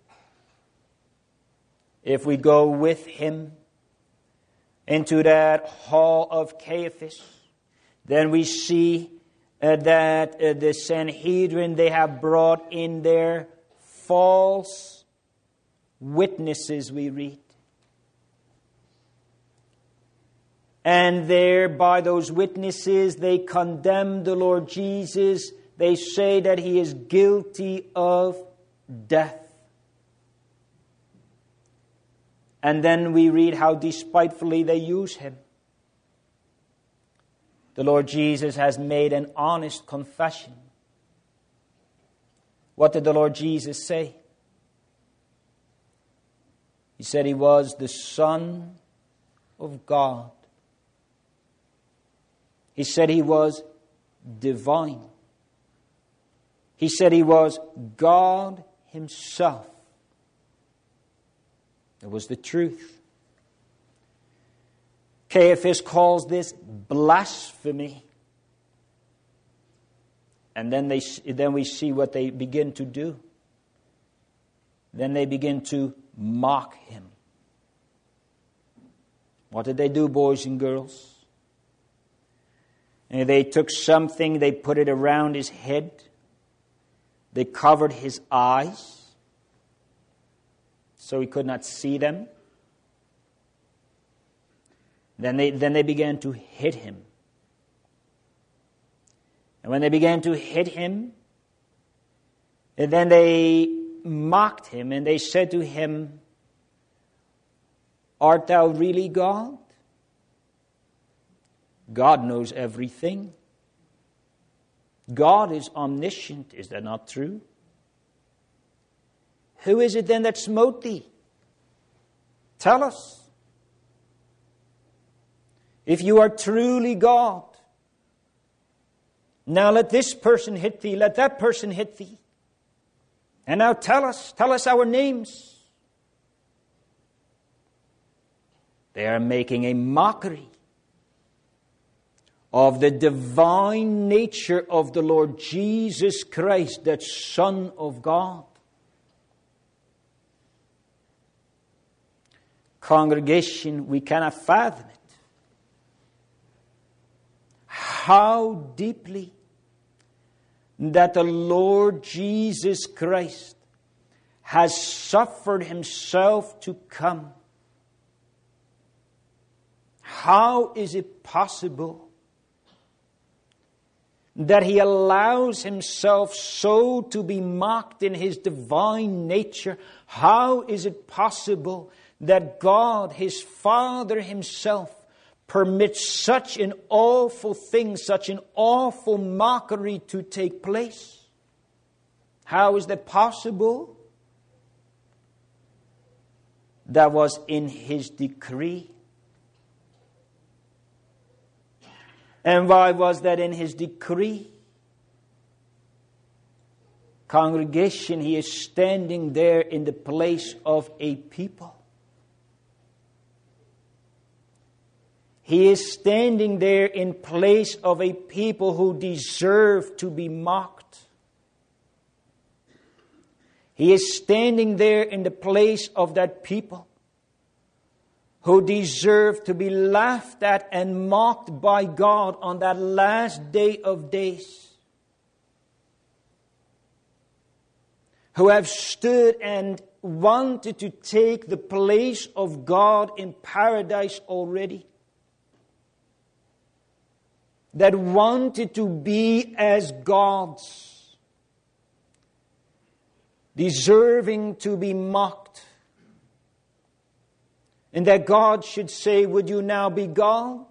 If we go with him into that hall of Caiaphas, then we see uh, that uh, the Sanhedrin, they have brought in their false witnesses, we read. And there, by those witnesses, they condemn the Lord Jesus. They say that he is guilty of death. And then we read how despitefully they use him. The Lord Jesus has made an honest confession. What did the Lord Jesus say? He said he was the Son of God. He said he was divine. He said he was God himself. It was the truth. Caiaphas calls this blasphemy. And then they, then we see what they begin to do. Then they begin to mock him. What did they do, boys and girls? And they took something, they put it around his head. They covered his eyes so he could not see them. Then they, then they began to hit him. And when they began to hit him, and then they mocked him and they said to him, "Art thou really God? God knows everything. God is omniscient. Is that not true? Who is it then that smote thee? Tell us. If you are truly God, now let this person hit thee, let that person hit thee. And now tell us, tell us our names." They are making a mockery of the divine nature of the Lord Jesus Christ, that Son of God. Congregation, we cannot fathom it. How deeply that the Lord Jesus Christ has suffered himself to come. How is it possible that he allows himself so to be mocked in his divine nature? How is it possible that God, his Father himself, permits such an awful thing, such an awful mockery to take place? How is that possible? That was in his decree. And why was that in his decree? Congregation, he is standing there in the place of a people. He is standing there in place of a people who deserve to be mocked. He is standing there in the place of that people who deserve to be laughed at and mocked by God on that last day of days. Who have stood and wanted to take the place of God in paradise already. That wanted to be as gods, deserving to be mocked. And that God should say, "Would you now be God?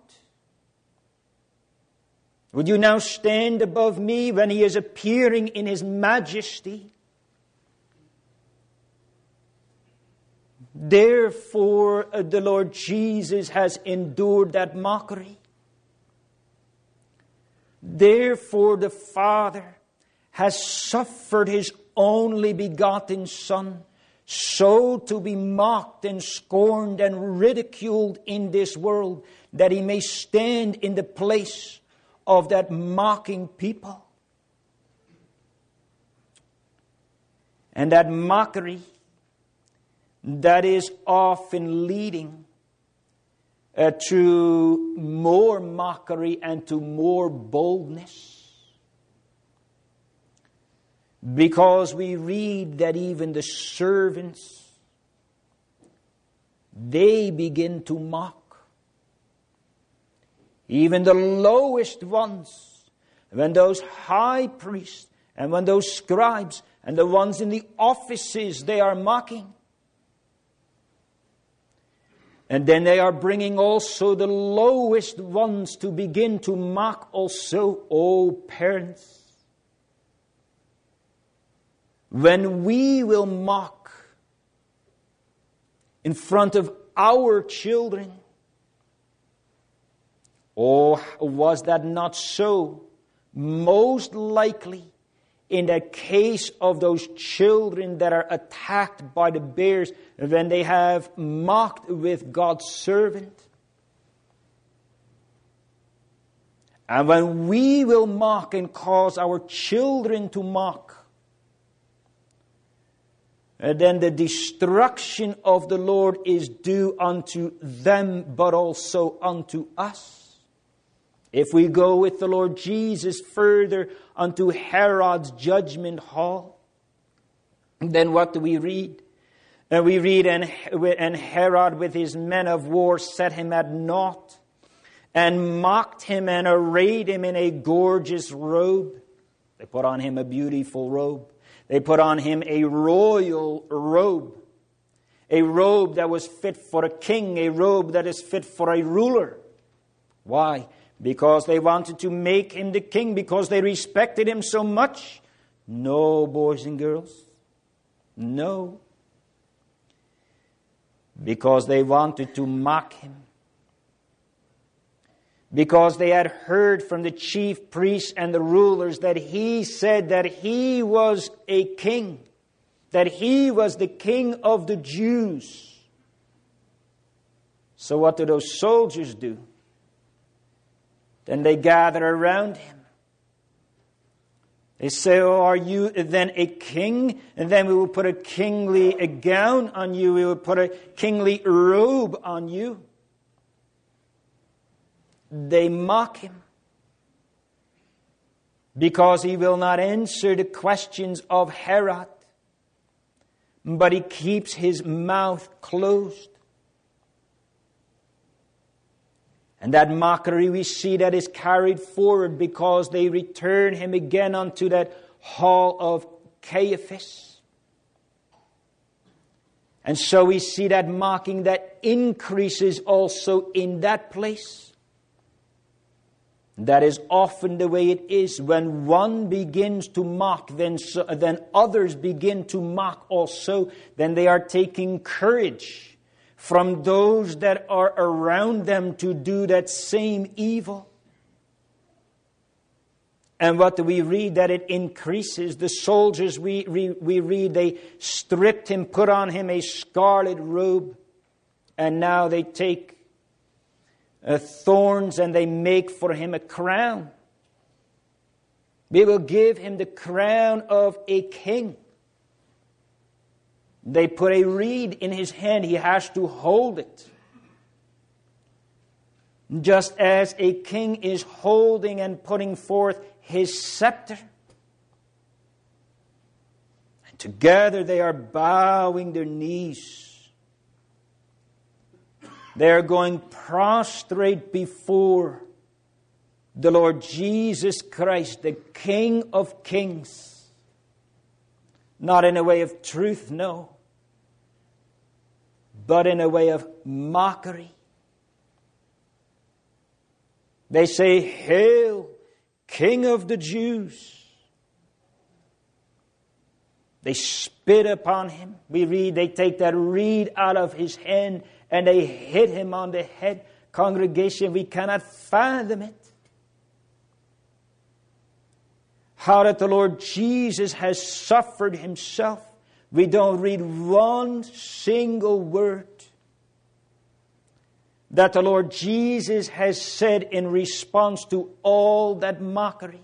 Would you now stand above me?" when he is appearing in his majesty. Therefore, the Lord Jesus has endured that mockery. Therefore, the Father has suffered his only begotten Son, so to be mocked and scorned and ridiculed in this world, that he may stand in the place of that mocking people. And that mockery that is often leading Uh, to more mockery and to more boldness. Because we read that even the servants, they begin to mock. Even the lowest ones, when those high priests and when those scribes and the ones in the offices, they are mocking. And then they are bringing also the lowest ones to begin to mock also. Oh, parents, when we will mock in front of our children. Oh, was that not so? Most likely, in the case of those children that are attacked by the bears, when they have mocked with God's servant. And when we will mock and cause our children to mock, then the destruction of the Lord is due unto them, but also unto us. If we go with the Lord Jesus further unto Herod's judgment hall, then what do we read? And we read, and, and Herod with his men of war set him at naught, and mocked him and arrayed him in a gorgeous robe. They put on him a beautiful robe. They put on him a royal robe. A robe that was fit for a king. A robe that is fit for a ruler. Why? Because they wanted to make him the king. Because they respected him so much. No, boys and girls. No. Because they wanted to mock him. Because they had heard from the chief priests and the rulers that he said that he was a king. That he was the king of the Jews. So what do those soldiers do? Then they gather around him. They say, oh, are you then a king? And then we will put a kingly a gown on you. We will put a kingly robe on you. They mock him because he will not answer the questions of Herod, but he keeps his mouth closed. And that mockery we see that is carried forward because they return him again unto that hall of Caiaphas. And so we see that mocking that increases also in that place. That is often the way it is. When one begins to mock, then, so, then others begin to mock also. Then they are taking courage from those that are around them to do that same evil. And what do we read? That it increases. The soldiers, we, we, we read, they stripped him, put on him a scarlet robe. And now they take Uh, thorns and they make for him a crown. They will give him the crown of a king. They put a reed in his hand. He has to hold it. Just as a king is holding and putting forth his scepter. And together they are bowing their knees. They are going prostrate before the Lord Jesus Christ, the King of Kings. Not in a way of truth, no. But in a way of mockery. They say, "Hail, King of the Jews." They spit upon him. We read, they take that reed out of his hand and they hit him on the head. Congregation, we cannot fathom it. How that the Lord Jesus has suffered himself. We don't read one single word that the Lord Jesus has said in response to all that mockery.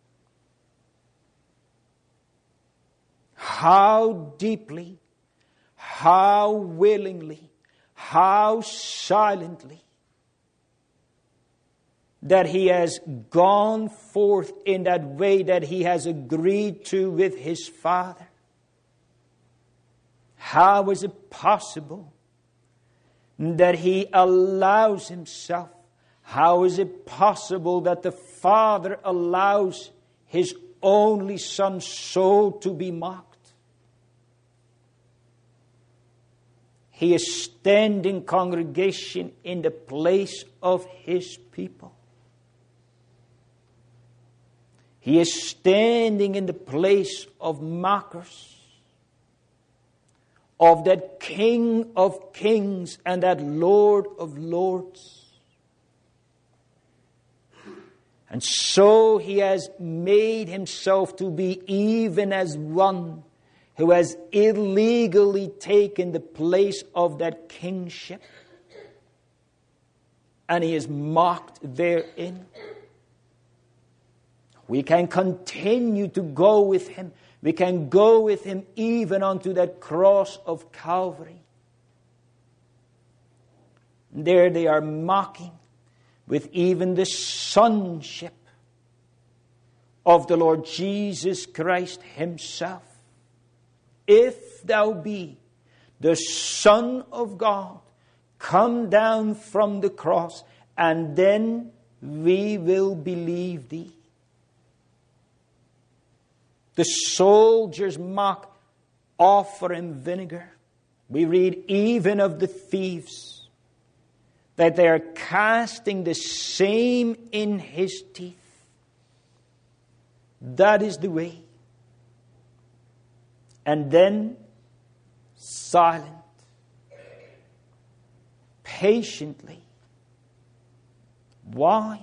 How deeply, how willingly, how silently that he has gone forth in that way that he has agreed to with his Father. How is it possible that he allows himself? How is it possible that the Father allows his only Son so to be mocked? He is standing, congregation, in the place of his people. He is standing in the place of mockers. of that King of kings and that Lord of lords. And so he has made himself to be even as one who has illegally taken the place of that kingship. And he is mocked therein. We can continue to go with him. We can go with him even unto that cross of Calvary. There they are mocking with even the sonship of the Lord Jesus Christ himself. If thou be the Son of God, come down from the cross, and then we will believe thee. The soldiers mock, offer him vinegar. We read even of the thieves, that they are casting the same in his teeth. That is the way. And then, silent, patiently. Why?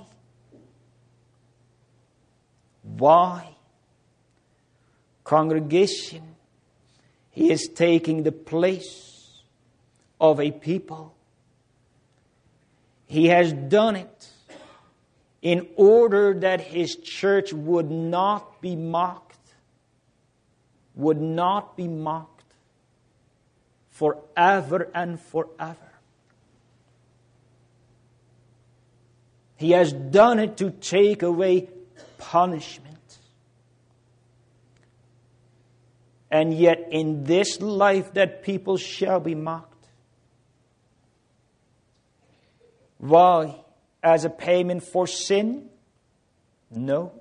Why? Congregation, he is taking the place of a people. He has done it in order that his church would not be mocked, would not be mocked forever and forever. He has done it to take away punishment. And yet in this life that people shall be mocked. Why? As a payment for sin? No.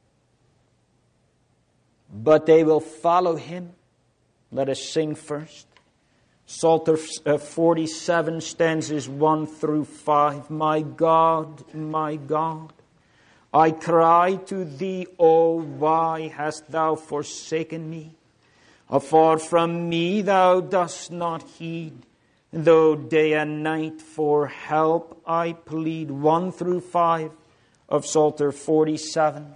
But they will follow him. Let us sing first. Psalter forty-seven, stanzas one through five. My God, my God, I cry to thee, oh, why hast thou forsaken me? Afar from me thou dost not heed, though day and night for help I plead. One through five of Psalter forty-seven.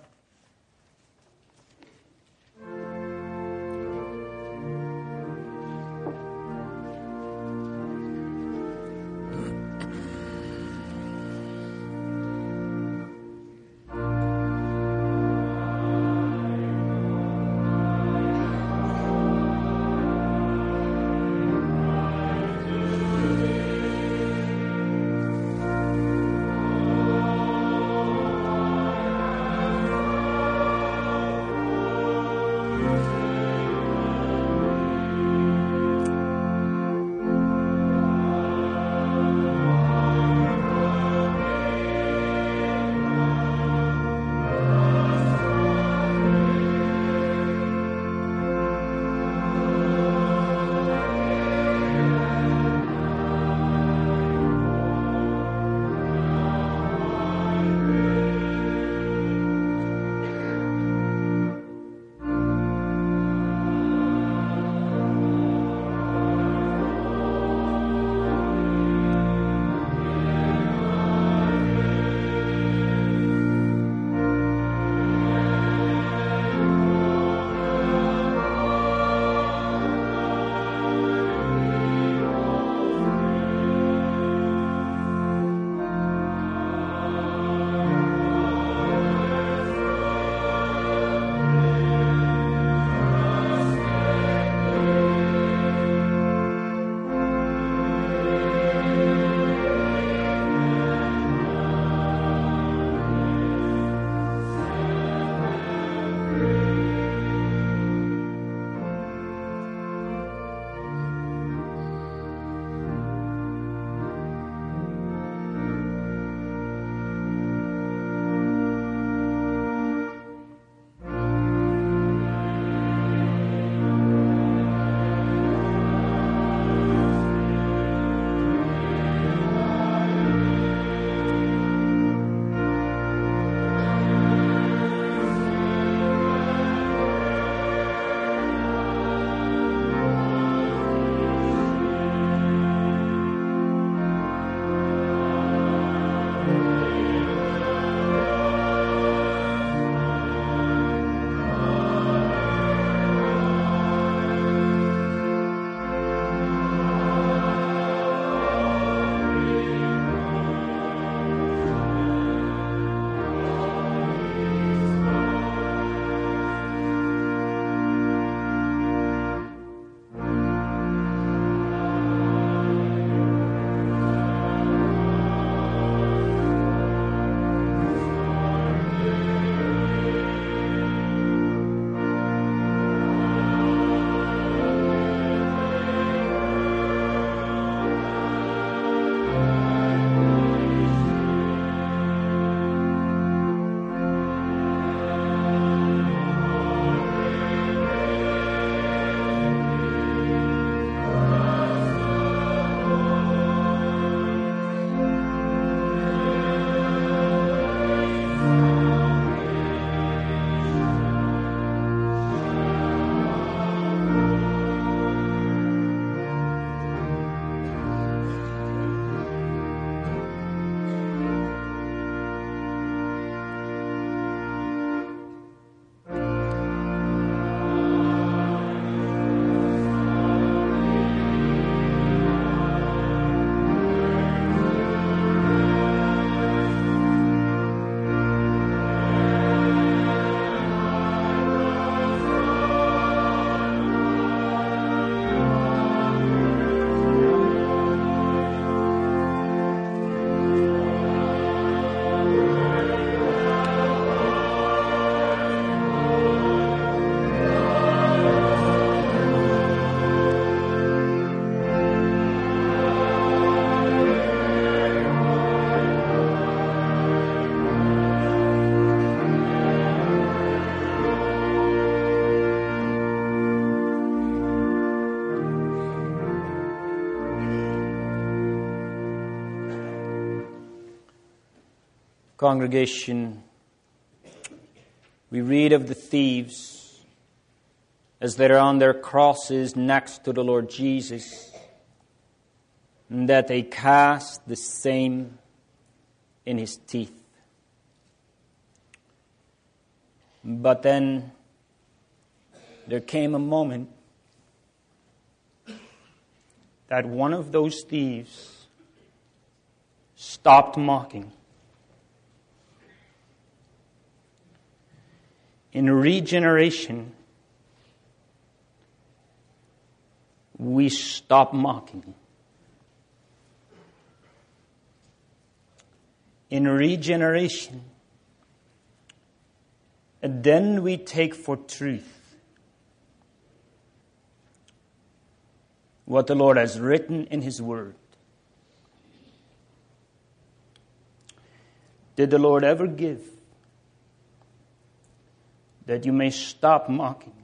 Congregation, we read of the thieves as they're on their crosses next to the Lord Jesus, and that they cast the same in his teeth. But then there came a moment that one of those thieves stopped mocking. In regeneration, we stop mocking. In regeneration, and then we take for truth what the Lord has written in his word. Did the Lord ever give that you may stop mocking?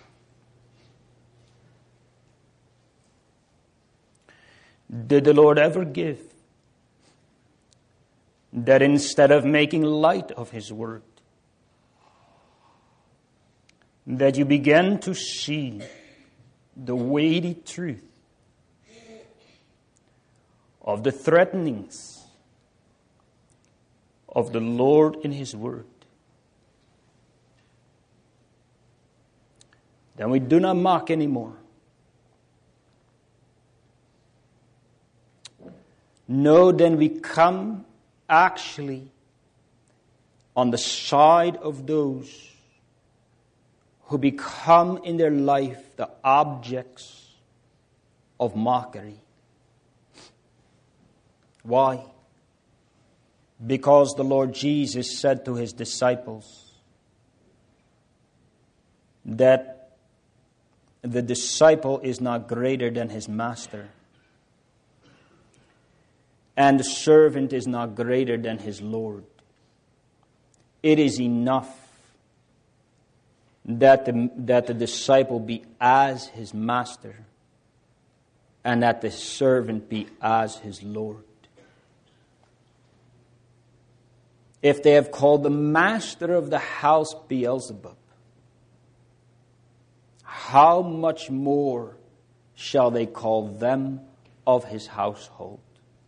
Did the Lord ever give that instead of making light of his word, that you begin to see the weighty truth of the threatenings of the Lord in his word? Then we do not mock anymore. No, then we come actually on the side of those who become in their life the objects of mockery. Why? Because the Lord Jesus said to his disciples that the disciple is not greater than his master, and the servant is not greater than his Lord. It is enough that the, that the disciple be as his master, and that the servant be as his Lord. If they have called the master of the house Beelzebub, how much more shall they call them of his household?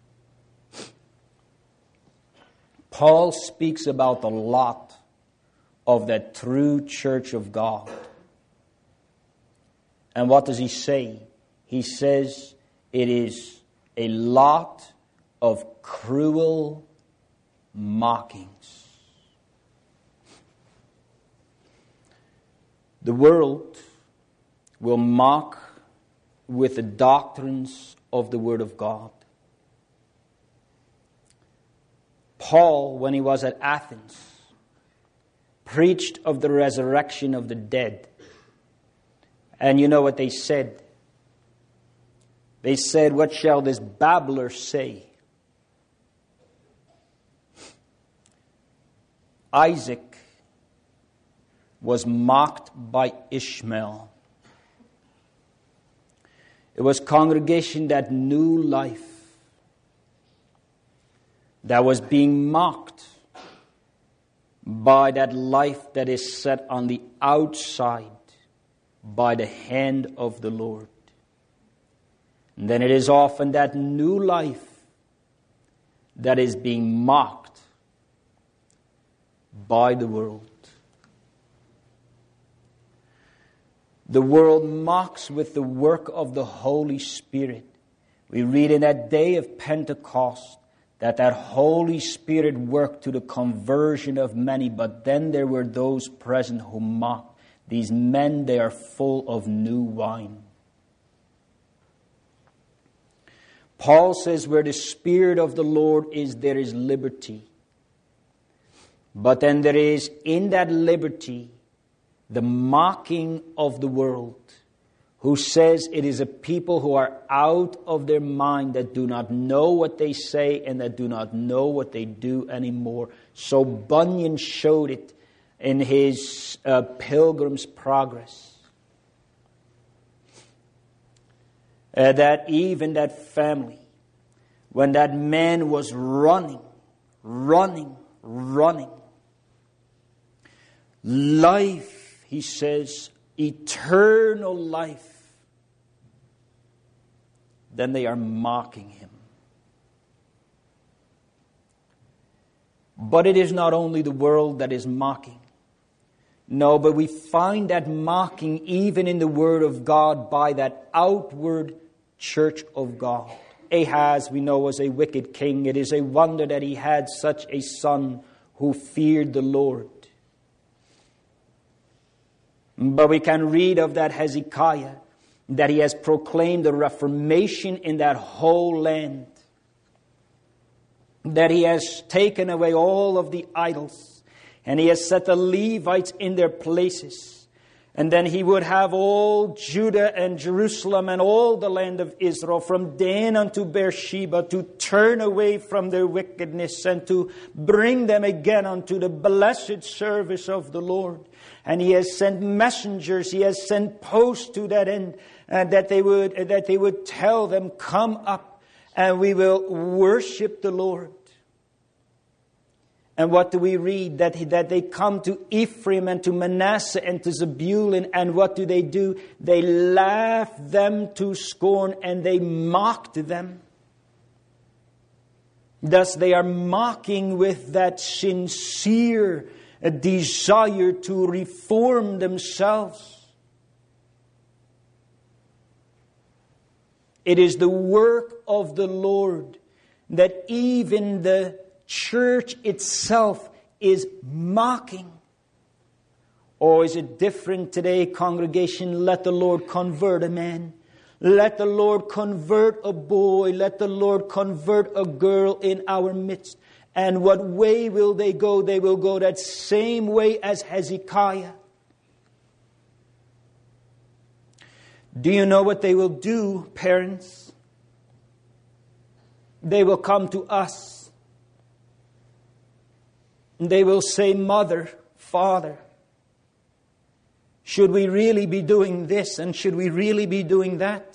Paul speaks about the lot of that true church of God. And what does he say? He says it is a lot of cruel mockings. The world will mock with the doctrines of the Word of God. Paul, when he was at Athens, preached of the resurrection of the dead. And you know what they said? They said, "What shall this babbler say?" Isaac was mocked by Ishmael. It was congregation that knew life that was being mocked by that life that is set on the outside by the hand of the Lord. And then it is often that new life that is being mocked by the world. The world mocks with the work of the Holy Spirit. We read in that day of Pentecost that that Holy Spirit worked to the conversion of many, but then there were those present who mocked. These men, they are full of new wine. Paul says, where the Spirit of the Lord is, there is liberty. But then there is, in that liberty, the mocking of the world, who says it is a people who are out of their mind, that do not know what they say and that do not know what they do anymore. So Bunyan showed it in his uh, Pilgrim's Progress. Uh, that even that family, when that man was running, running running. Life, he says, eternal life. Then they are mocking him. But it is not only the world that is mocking. No, but we find that mocking even in the Word of God by that outward church of God. Ahaz, we know, was a wicked king. It is a wonder that he had such a son who feared the Lord. But we can read of that Hezekiah, that he has proclaimed a reformation in that whole land. That he has taken away all of the idols. And he has set the Levites in their places. And then he would have all Judah and Jerusalem and all the land of Israel, from Dan unto Beersheba, to turn away from their wickedness and to bring them again unto the blessed service of the Lord. And he has sent messengers, he has sent posts to that end, and that they would that they would tell them, come up and we will worship the Lord. And what do we read? That, that they come to Ephraim and to Manasseh and to Zebulun, and what do they do? They laugh them to scorn and they mocked them. Thus they are mocking with that sincere desire to reform themselves. It is the work of the Lord that even the church itself is mocking. Or is it different today, congregation? Let the Lord convert a man. Let the Lord convert a boy. Let the Lord convert a girl in our midst. And what way will they go? They will go that same way as Hezekiah. Do you know what they will do, parents? They will come to us. They will say, Mother, Father, should we really be doing this and should we really be doing that?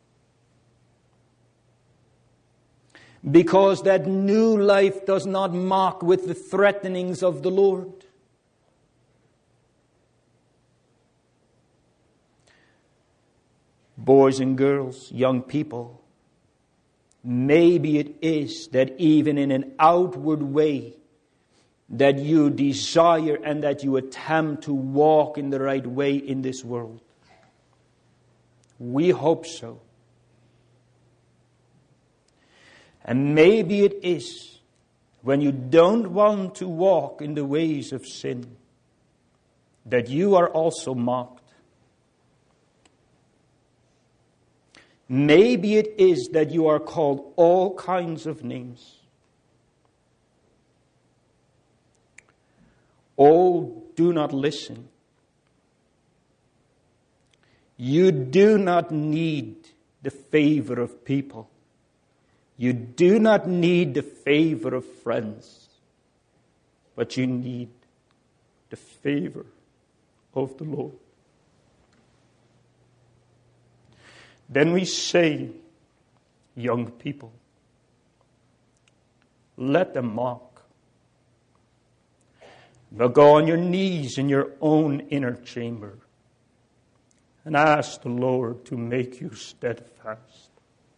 Because that new life does not mock with the threatenings of the Lord. Boys and girls, young people, maybe it is that even in an outward way, that you desire and that you attempt to walk in the right way in this world. We hope so. And maybe it is when you don't want to walk in the ways of sin that you are also mocked. Maybe it is that you are called all kinds of names. Oh, do not listen. You do not need the favor of people. You do not need the favor of friends. But you need the favor of the Lord. Then we say, young people, let them mock. But go on your knees in your own inner chamber and ask the Lord to make you steadfast.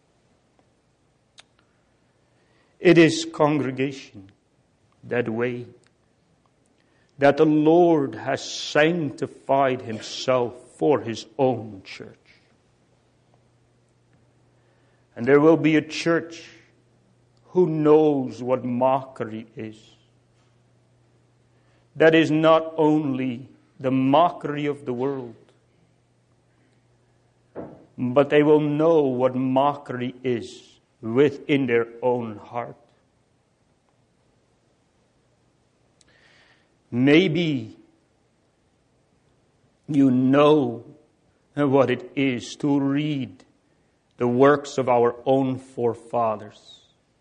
It is, congregation, that way that the Lord has sanctified himself for his own church. And there will be a church who knows what mockery is. That is not only the mockery of the world, but they will know what mockery is within their own heart. Maybe you know what it is to read the works of our own forefathers,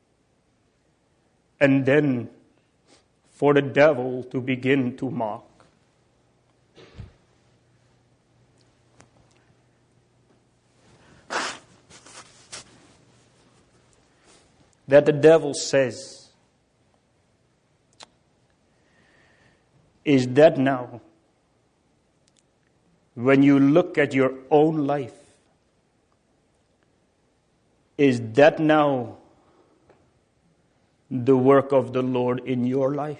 and then for the devil to begin to mock. That the devil says, is that now, when you look at your own life, is that now the work of the Lord in your life?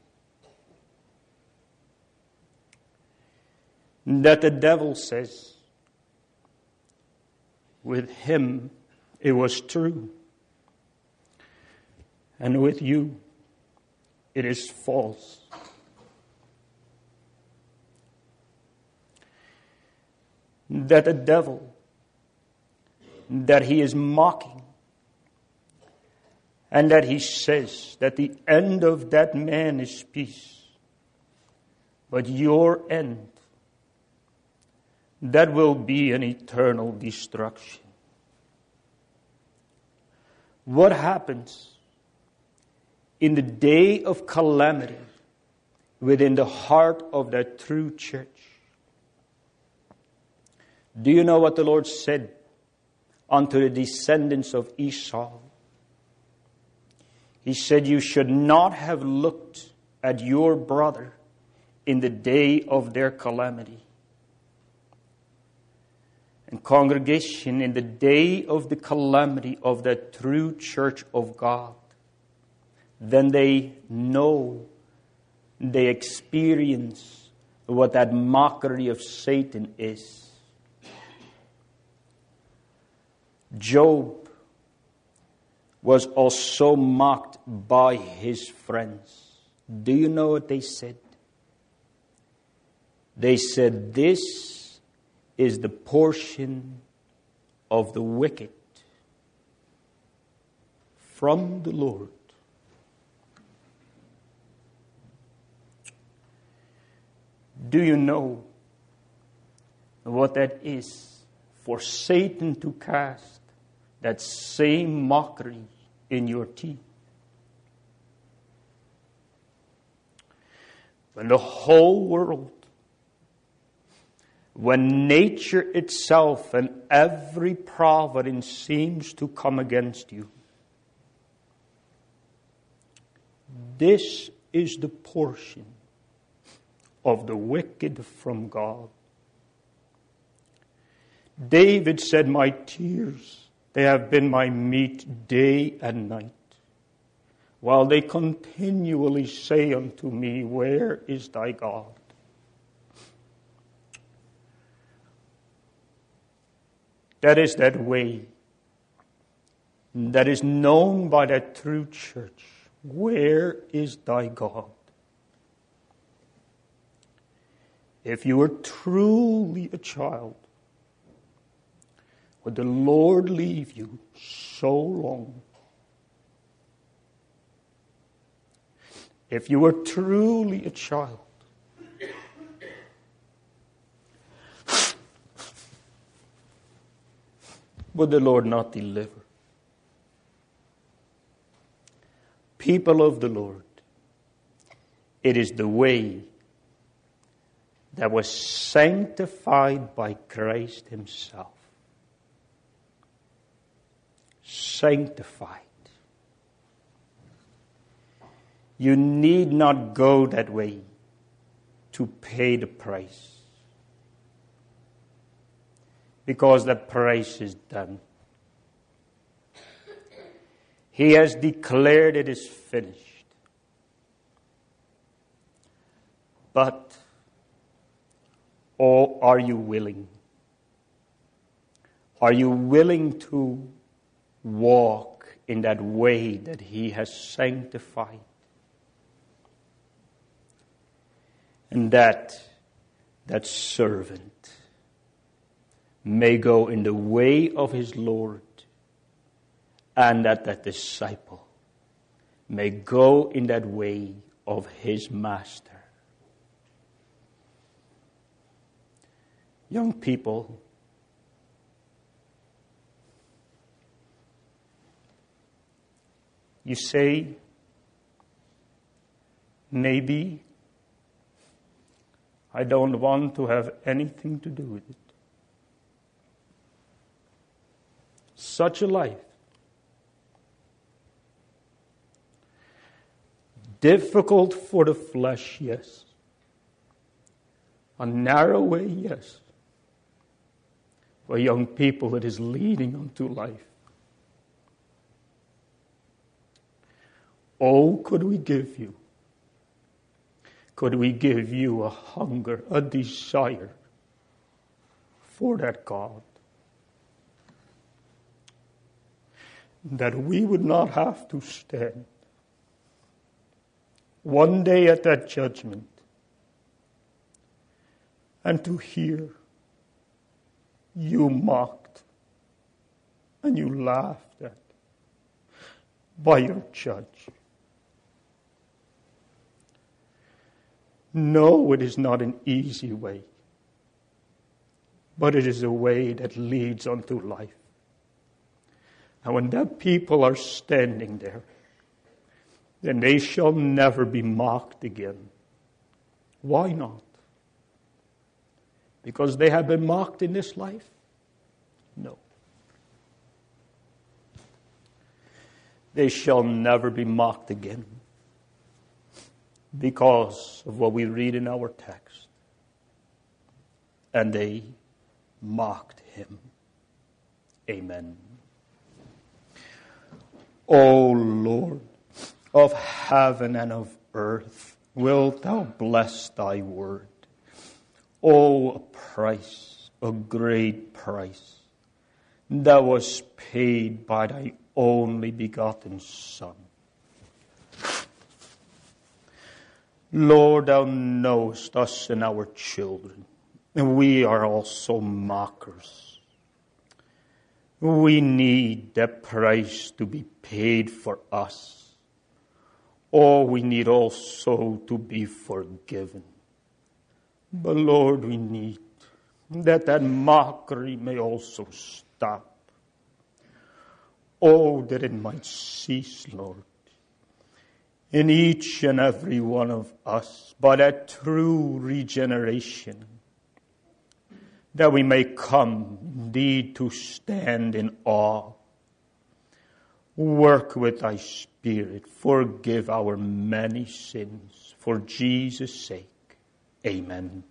That the devil says, with him it was true, and with you it is false. That the devil, that he is mocking, and that he says that the end of that man is peace, but your end, that will be an eternal destruction. What happens in the day of calamity within the heart of that true church? Do you know what the Lord said unto the descendants of Esau? He said, you should not have looked at your brother in the day of their calamity. And congregation, in the day of the calamity of the true church of God, then they know, they experience what that mockery of Satan is. Job was also mocked by his friends. Do you know what they said? They said, this is the portion of the wicked from the Lord. Do you know what that is for Satan to cast that same mockery in your teeth? When the whole world, when nature itself and every providence seems to come against you, this is the portion of the wicked from God. David said, my tears, they have been my meat day and night, while they continually say unto me, where is thy God? That is that way that is known by that true church. Where is thy God? If you are truly a child, would the Lord leave you so long? If you are truly a child, would the Lord not deliver? People of the Lord, it is the way that was sanctified by Christ himself. Sanctified. You need not go that way to pay the price, because the price is done. He has declared it is finished. But, oh, are you willing? Are you willing to walk in that way that he has sanctified? And that that servant may go in the way of his Lord, and that that disciple may go in that way of his master. Young people, you say, maybe I don't want to have anything to do with it. Such a life, difficult for the flesh, yes, A narrow way, yes. For young people, it is leading unto life. Oh, could we give you, could we give you a hunger, a desire for that God? That we would not have to stand one day at that judgment and to hear you mocked and you laughed at by your judge. No, it is not an easy way, but it is a way that leads unto life. And when that people are standing there, then they shall never be mocked again. Why not? Because they have been mocked in this life? No. They shall never be mocked again because of what we read in our text. And they mocked him. Amen. O Lord of heaven and of earth, wilt thou bless thy word? O, a price, a great price, that was paid by thy only begotten Son. Lord, thou knowest us and our children, and we are also mockers. We need that price to be paid for us. Oh, we need also to be forgiven. But Lord, we need that that mockery may also stop. Oh, that it might cease, Lord, in each and every one of us, by that true regeneration, that we may come indeed to stand in awe. Work with thy Spirit, forgive our many sins, for Jesus' sake. Amen.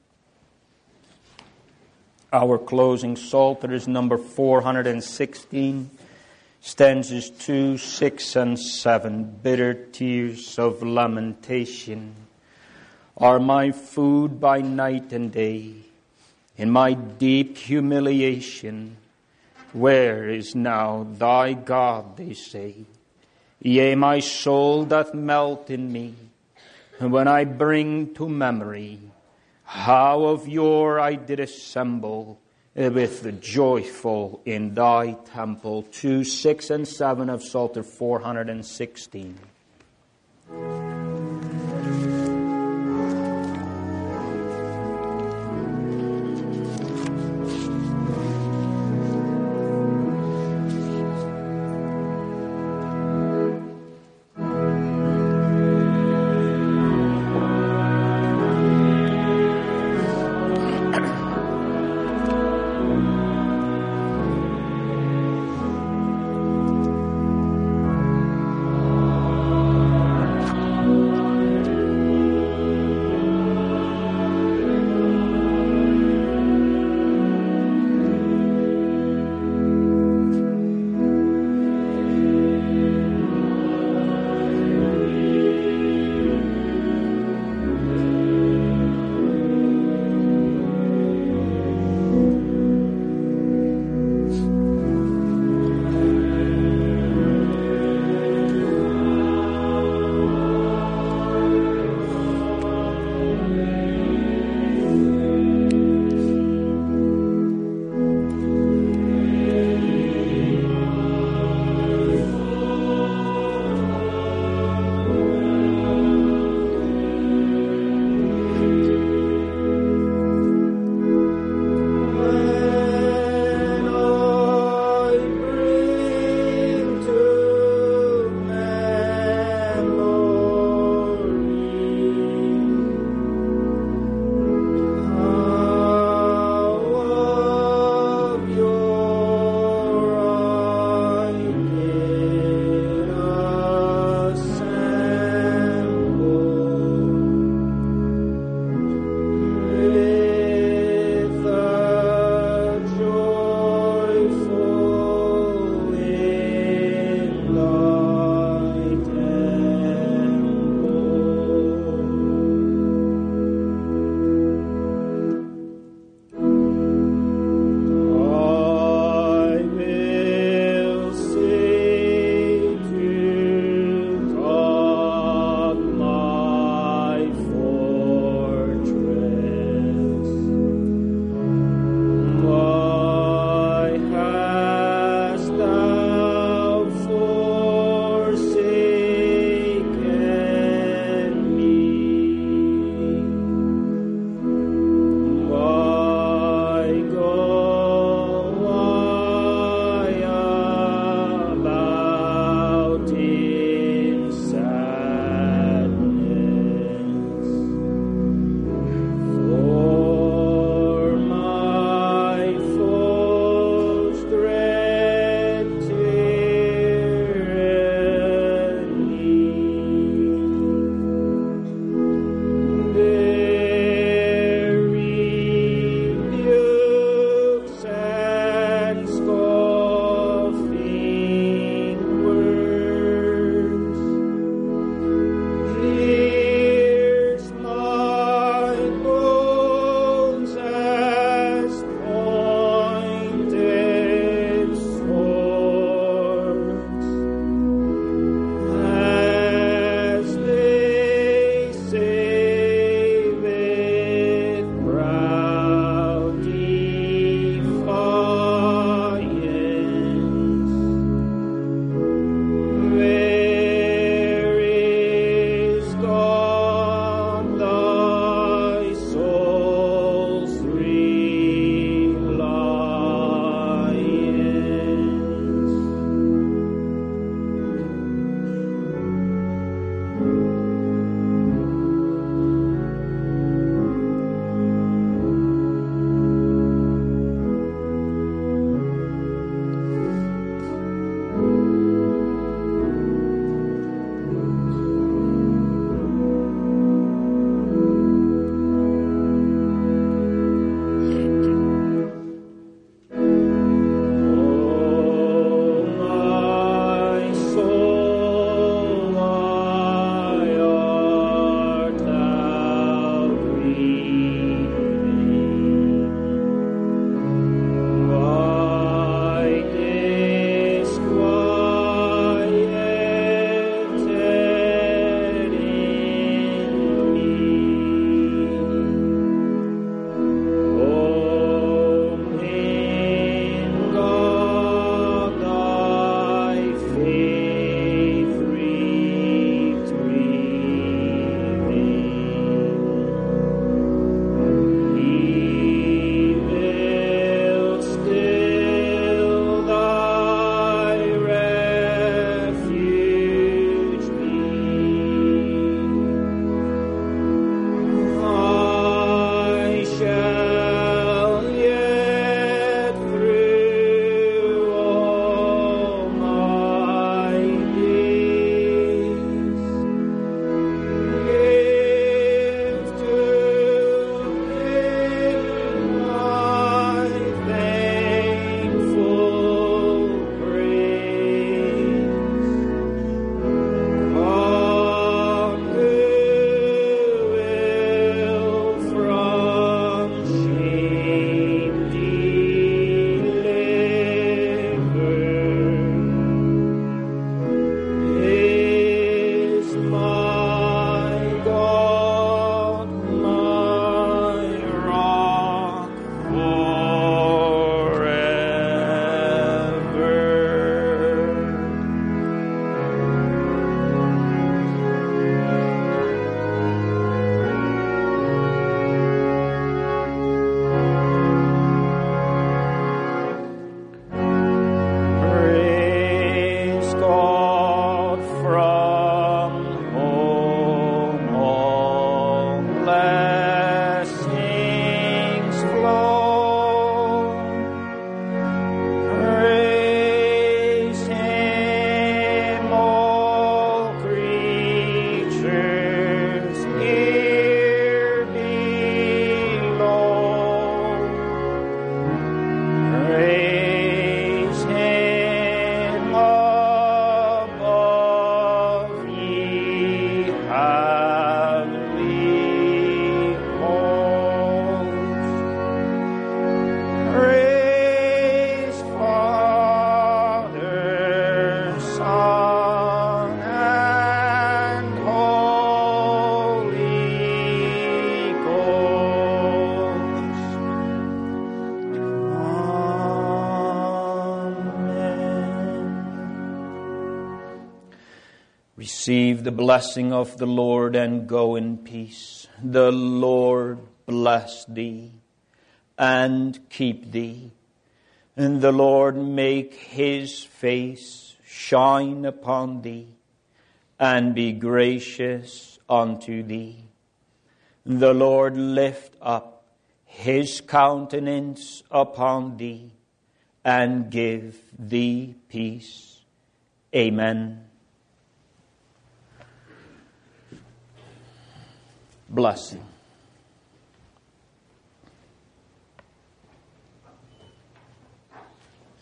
Our closing psalter is number four hundred sixteen, stanzas two, six, and seven. Bitter tears of lamentation are my food by night and day. In my deep humiliation, where is now thy God, they say? Yea, my soul doth melt in me, and when I bring to memory how of yore I did assemble with the joyful in thy temple. Two, six, and seven of Psalter four hundred sixteen. Receive the blessing of the Lord and go in peace. The Lord bless thee and keep thee. And the Lord make his face shine upon thee and be gracious unto thee. The Lord lift up his countenance upon thee and give thee peace. Amen. Blessing.